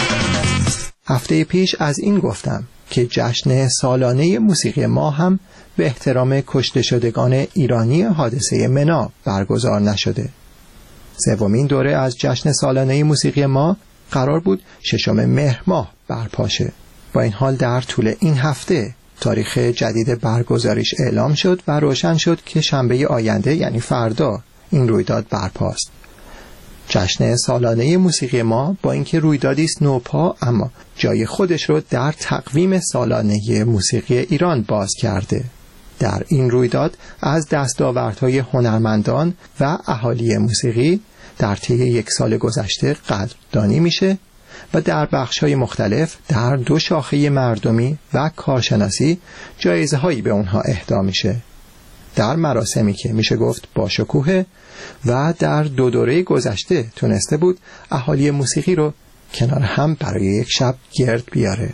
هفته پیش از این گفتم که جشن سالانه موسیقی ما هم به احترام کشته شدگان ایرانی حادثه منا برگزار نشده. سومین دوره از جشن سالانه موسیقی ما قرار بود 6 مهر ماه برپا شه. با این حال در طول این هفته تاریخ جدید برگزاریش اعلام شد و روشن شد که شنبه آینده یعنی فردا این رویداد برپاست. جشن سالانه موسیقی ما با اینکه رویدادی است نوپا، اما جای خودش رو در تقویم سالانه موسیقی ایران باز کرده. در این رویداد از دستاوردهای هنرمندان و اهالی موسیقی در طی 1 سال گذشته قدردانی میشه و در بخش‌های مختلف در 2 شاخه مردمی و کارشناسی جایزه‌هایی به اونها اهدا میشه. در مراسمی که میشه گفت با شکوه و در 2 دوره گذشته تونسته بود اهالی موسیقی رو کنار هم برای یک شب گرد بیاره.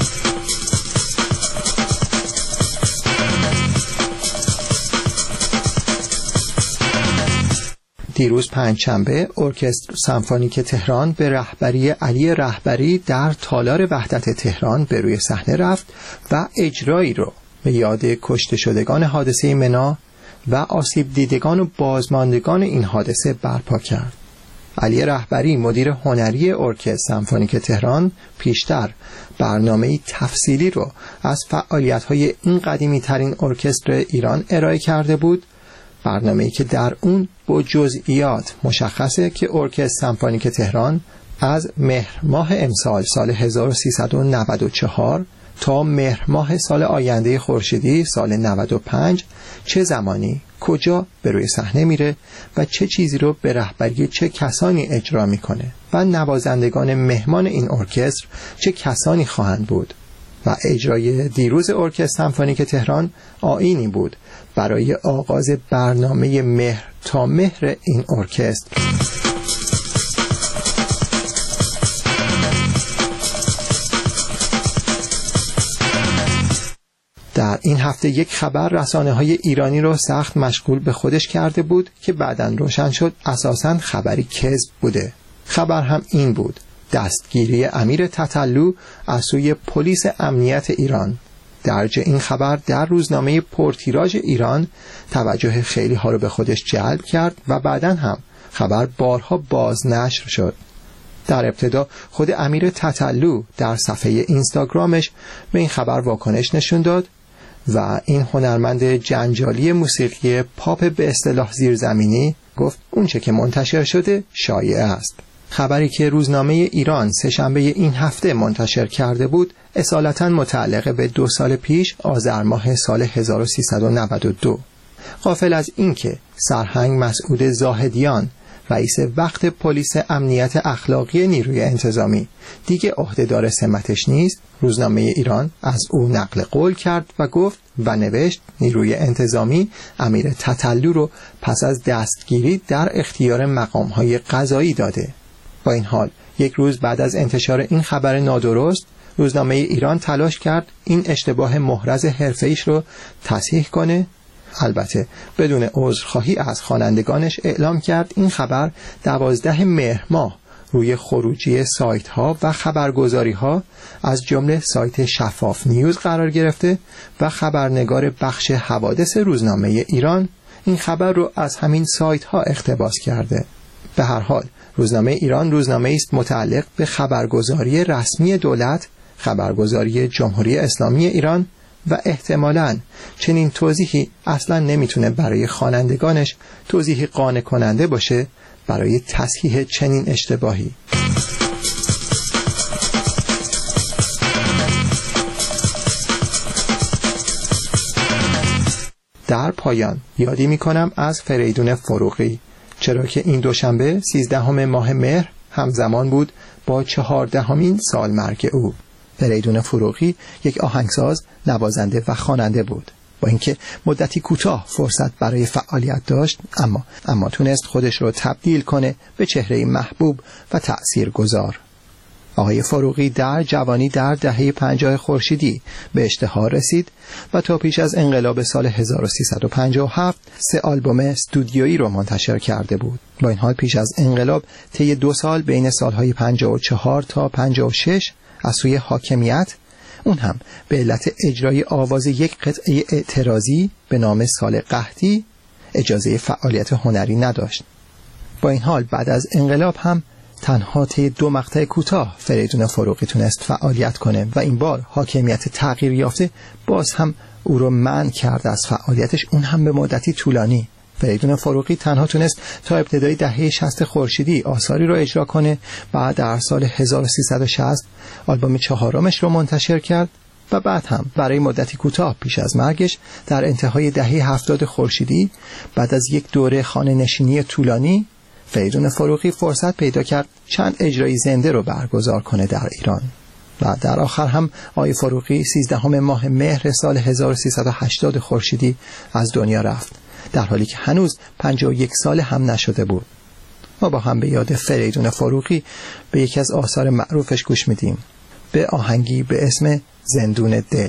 دیروز پنجشنبه ارکستر سمفونیک تهران به رهبری علی رهبری در تالار وحدت تهران به روی صحنه رفت و اجرایی رو به یاد کشته شدگان حادثه منا و آسیب دیدگان و بازماندگان این حادثه برپا کرد. علی رهبری مدیر هنری ارکستر سمفونیک تهران پیشتر برنامه‌ای تفصیلی رو از فعالیت‌های این قدیمی ترین ارکستر ایران ارائه کرده بود، برنامه‌ای که در اون با جزئیات مشخصه که ارکستر سمفونیک تهران از مهر ماه امسال سال 1394 تا مهر ماه سال آینده خورشیدی سال 95 چه زمانی کجا به روی صحنه میره و چه چیزی رو به رهبری چه کسانی اجرا میکنه و نوازندگان مهمان این ارکستر چه کسانی خواهند بود. و اجرای دیروز ارکستر سمفونیک تهران آیینی بود برای آغاز برنامه مهر تا مهر این ارکستر. در این هفته یک خبر رسانه‌های ایرانی رو سخت مشغول به خودش کرده بود که بعداً روشن شد اساساً خبری کذب بوده. خبر هم این بود: دستگیری امیر تتلو از سوی پلیس امنیت ایران. درج این خبر در روزنامه پرتیراژ ایران توجه خیلی ها رو به خودش جلب کرد و بعداً هم خبر بارها بازنشر شد. در ابتدا خود امیر تتلو در صفحه اینستاگرامش به این خبر واکنش نشون داد و این هنرمند جنجالی موسیقی پاپ به اصطلاح زیرزمینی گفت اونچه که منتشر شده شایعه است. خبری که روزنامه ایران سه‌شنبه این هفته منتشر کرده بود اصالتاً متعلق به 2 سال پیش آذر ماه سال 1392. غافل از اینکه سرهنگ مسعود زاهدیان رئیس وقت پلیس امنیت اخلاقی نیروی انتظامی دیگه عهدهدار سمتش نیست، روزنامه ایران از او نقل قول کرد و گفت و نوشت نیروی انتظامی امیر تتلو رو پس از دستگیری در اختیار مقام‌های قضایی داده. با این حال 1 روز بعد از انتشار این خبر نادرست، روزنامه ایران تلاش کرد این اشتباه محرز حرفه‌ایش رو تصحیح کنه. البته بدون عذرخواهی از خوانندگانش اعلام کرد این خبر 12 مهر ماه روی خروجی سایت ها و خبرگزاری ها از جمله سایت شفاف نیوز قرار گرفته و خبرنگار بخش حوادث روزنامه ایران این خبر رو از همین سایت ها اقتباس کرده. به هر حال روزنامه ایران روزنامه‌ای است متعلق به خبرگزاری رسمی دولت، خبرگزاری جمهوری اسلامی ایران و احتمالاً چنین توضیحی اصلاً نمیتونه برای خوانندگانش توضیحی قانع کننده باشه برای تصحیح چنین اشتباهی. در پایان یادی میکنم از فریدون فروغی، چرا که این دوشنبه 13 ماه مهر همزمان بود با 14مین سالمرگ او. فریدون فروغی یک آهنگساز، نوازنده و خواننده بود. با اینکه مدتی کوتاه فرصت برای فعالیت داشت اما تونست خودش رو تبدیل کنه به چهره محبوب و تأثیرگذار. آقای فروغی در جوانی در دهه 50 خورشیدی به اشتهار رسید و تا پیش از انقلاب سال 1357 3 آلبوم استودیویی رو منتشر کرده بود. با این حال پیش از انقلاب طی 2 سال بین سالهای 54 تا 56 از سوی حاکمیت اون هم به علت اجرای آواز یک قطعه اعتراضی به نام سال قحطی اجازه فعالیت هنری نداشت. با این حال بعد از انقلاب هم تنها طی 2 مقطع کوتاه فریدون فروغی تونست فعالیت کنه و این بار حاکمیت تغییر یافته باز هم او رو منع کرد از فعالیتش، اون هم به مدتی طولانی. فریدون فروغی تنها تونست تا ابتدای دهه 60 خورشیدی آثاری رو اجرا کنه. بعد در سال 1360 آلبوم 4مش رو منتشر کرد و بعد هم برای مدتی کوتاه پیش از مرگش در انتهای دهه 70 خورشیدی بعد از یک دوره خانه نشینی طولانی فریدون فروغی فرصت پیدا کرد چند اجرای زنده رو برگزار کنه در ایران و در آخر هم آقای فروغی 13 ماه مهر سال 1380 خورشیدی از دنیا رفت، در حالی که هنوز 51 سال هم نشده بود. ما با هم به یاد فریدون فروغی به یکی از آثار معروفش گوش میدیم، به آهنگی به اسم زندون دل.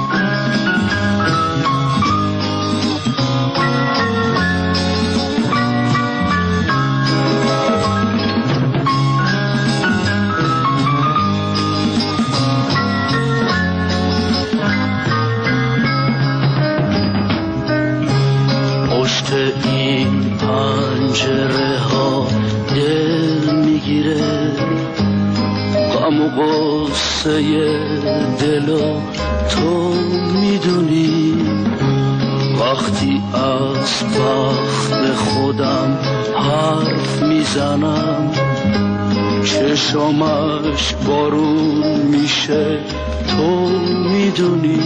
این پنجره ها دل میگیره، غم و غصه دلو تو میدونی. وقتی از بخت خودم حرف میزنم چشمش بارون میشه تو میدونی.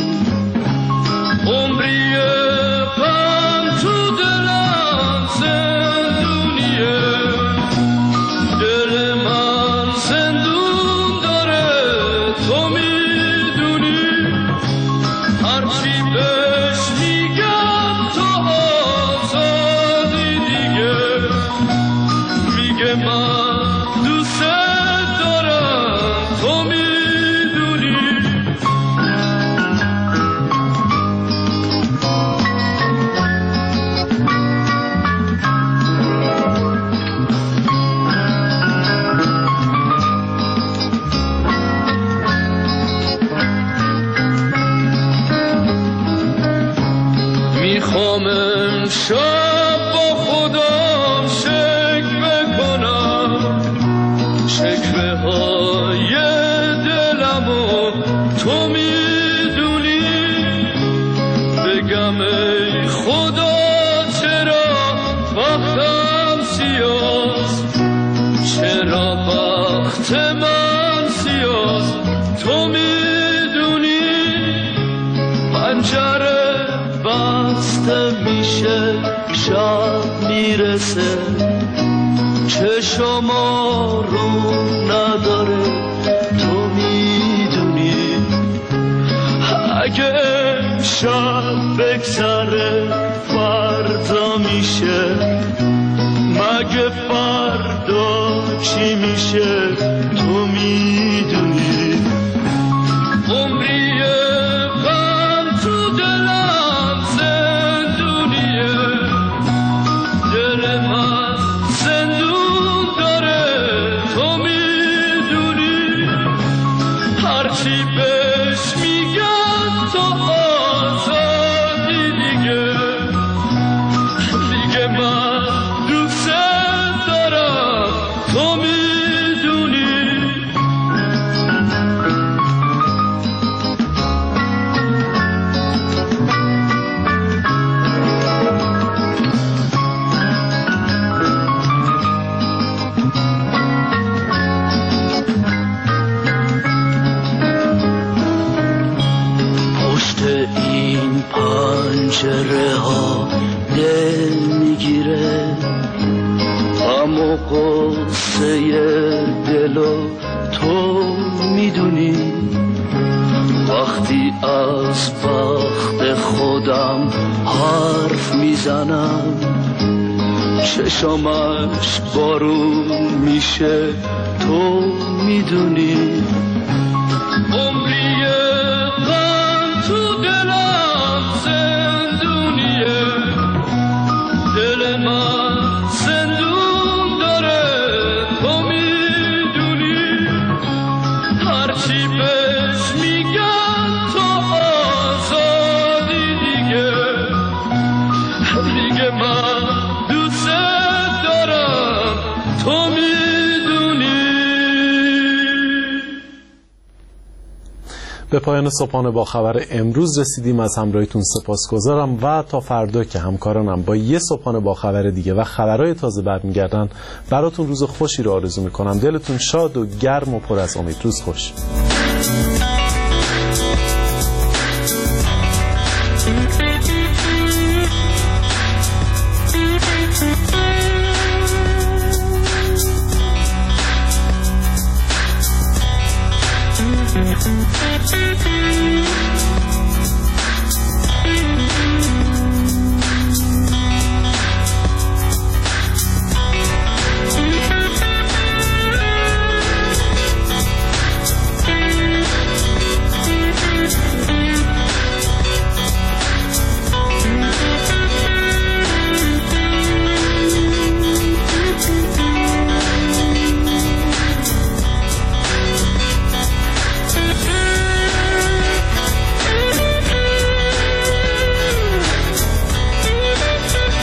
عمریه تو دلم زندونیه، دل من زندون داره تو میدونی. هرچی بهش میگم تو آزادی دیگه، میگه من دوست دارم تو میدونی. شب با خودم شکوه کنم، شکوه های دلمو تو میدونی. بگم ای خدا چرا وقتم سیاست، چرا وقت من سیاست تو میدونی. پنجره بسته میشه شب میرسه، چشما رو نداره تو میدونی. اگه شب بگذره فردا میشه، مگه فردا چی میشه تو میدونی. عمریه غم تو دلم زندونیه، دل من زندون داره تو میدونی. هرچی بهش میگن تو آزادی دیگه، میگه من دوست دارم تو میدونی. پنجره ها دل میگیره، غم و غصه دلو تو میدونی. وقتی از بخت خودم حرف میزنم چشمش بارون میشه تو میدونی. عمریه غم تو دلم زندونیه، دل من زندون داره تو میدونی. هرچی بهش میگم میگه من دوست دارم تو میدونی. به پایان صبحانه با خبر امروز رسیدیم. از همراهیتون سپاسگزارم و تا فردا که همکارانم با یه صبحانه با خبر دیگه و خبرهای تازه برمیگردن براتون روز خوشی رو آرزو میکنم. دلتون شاد و گرم و پر از امید. روز خوش.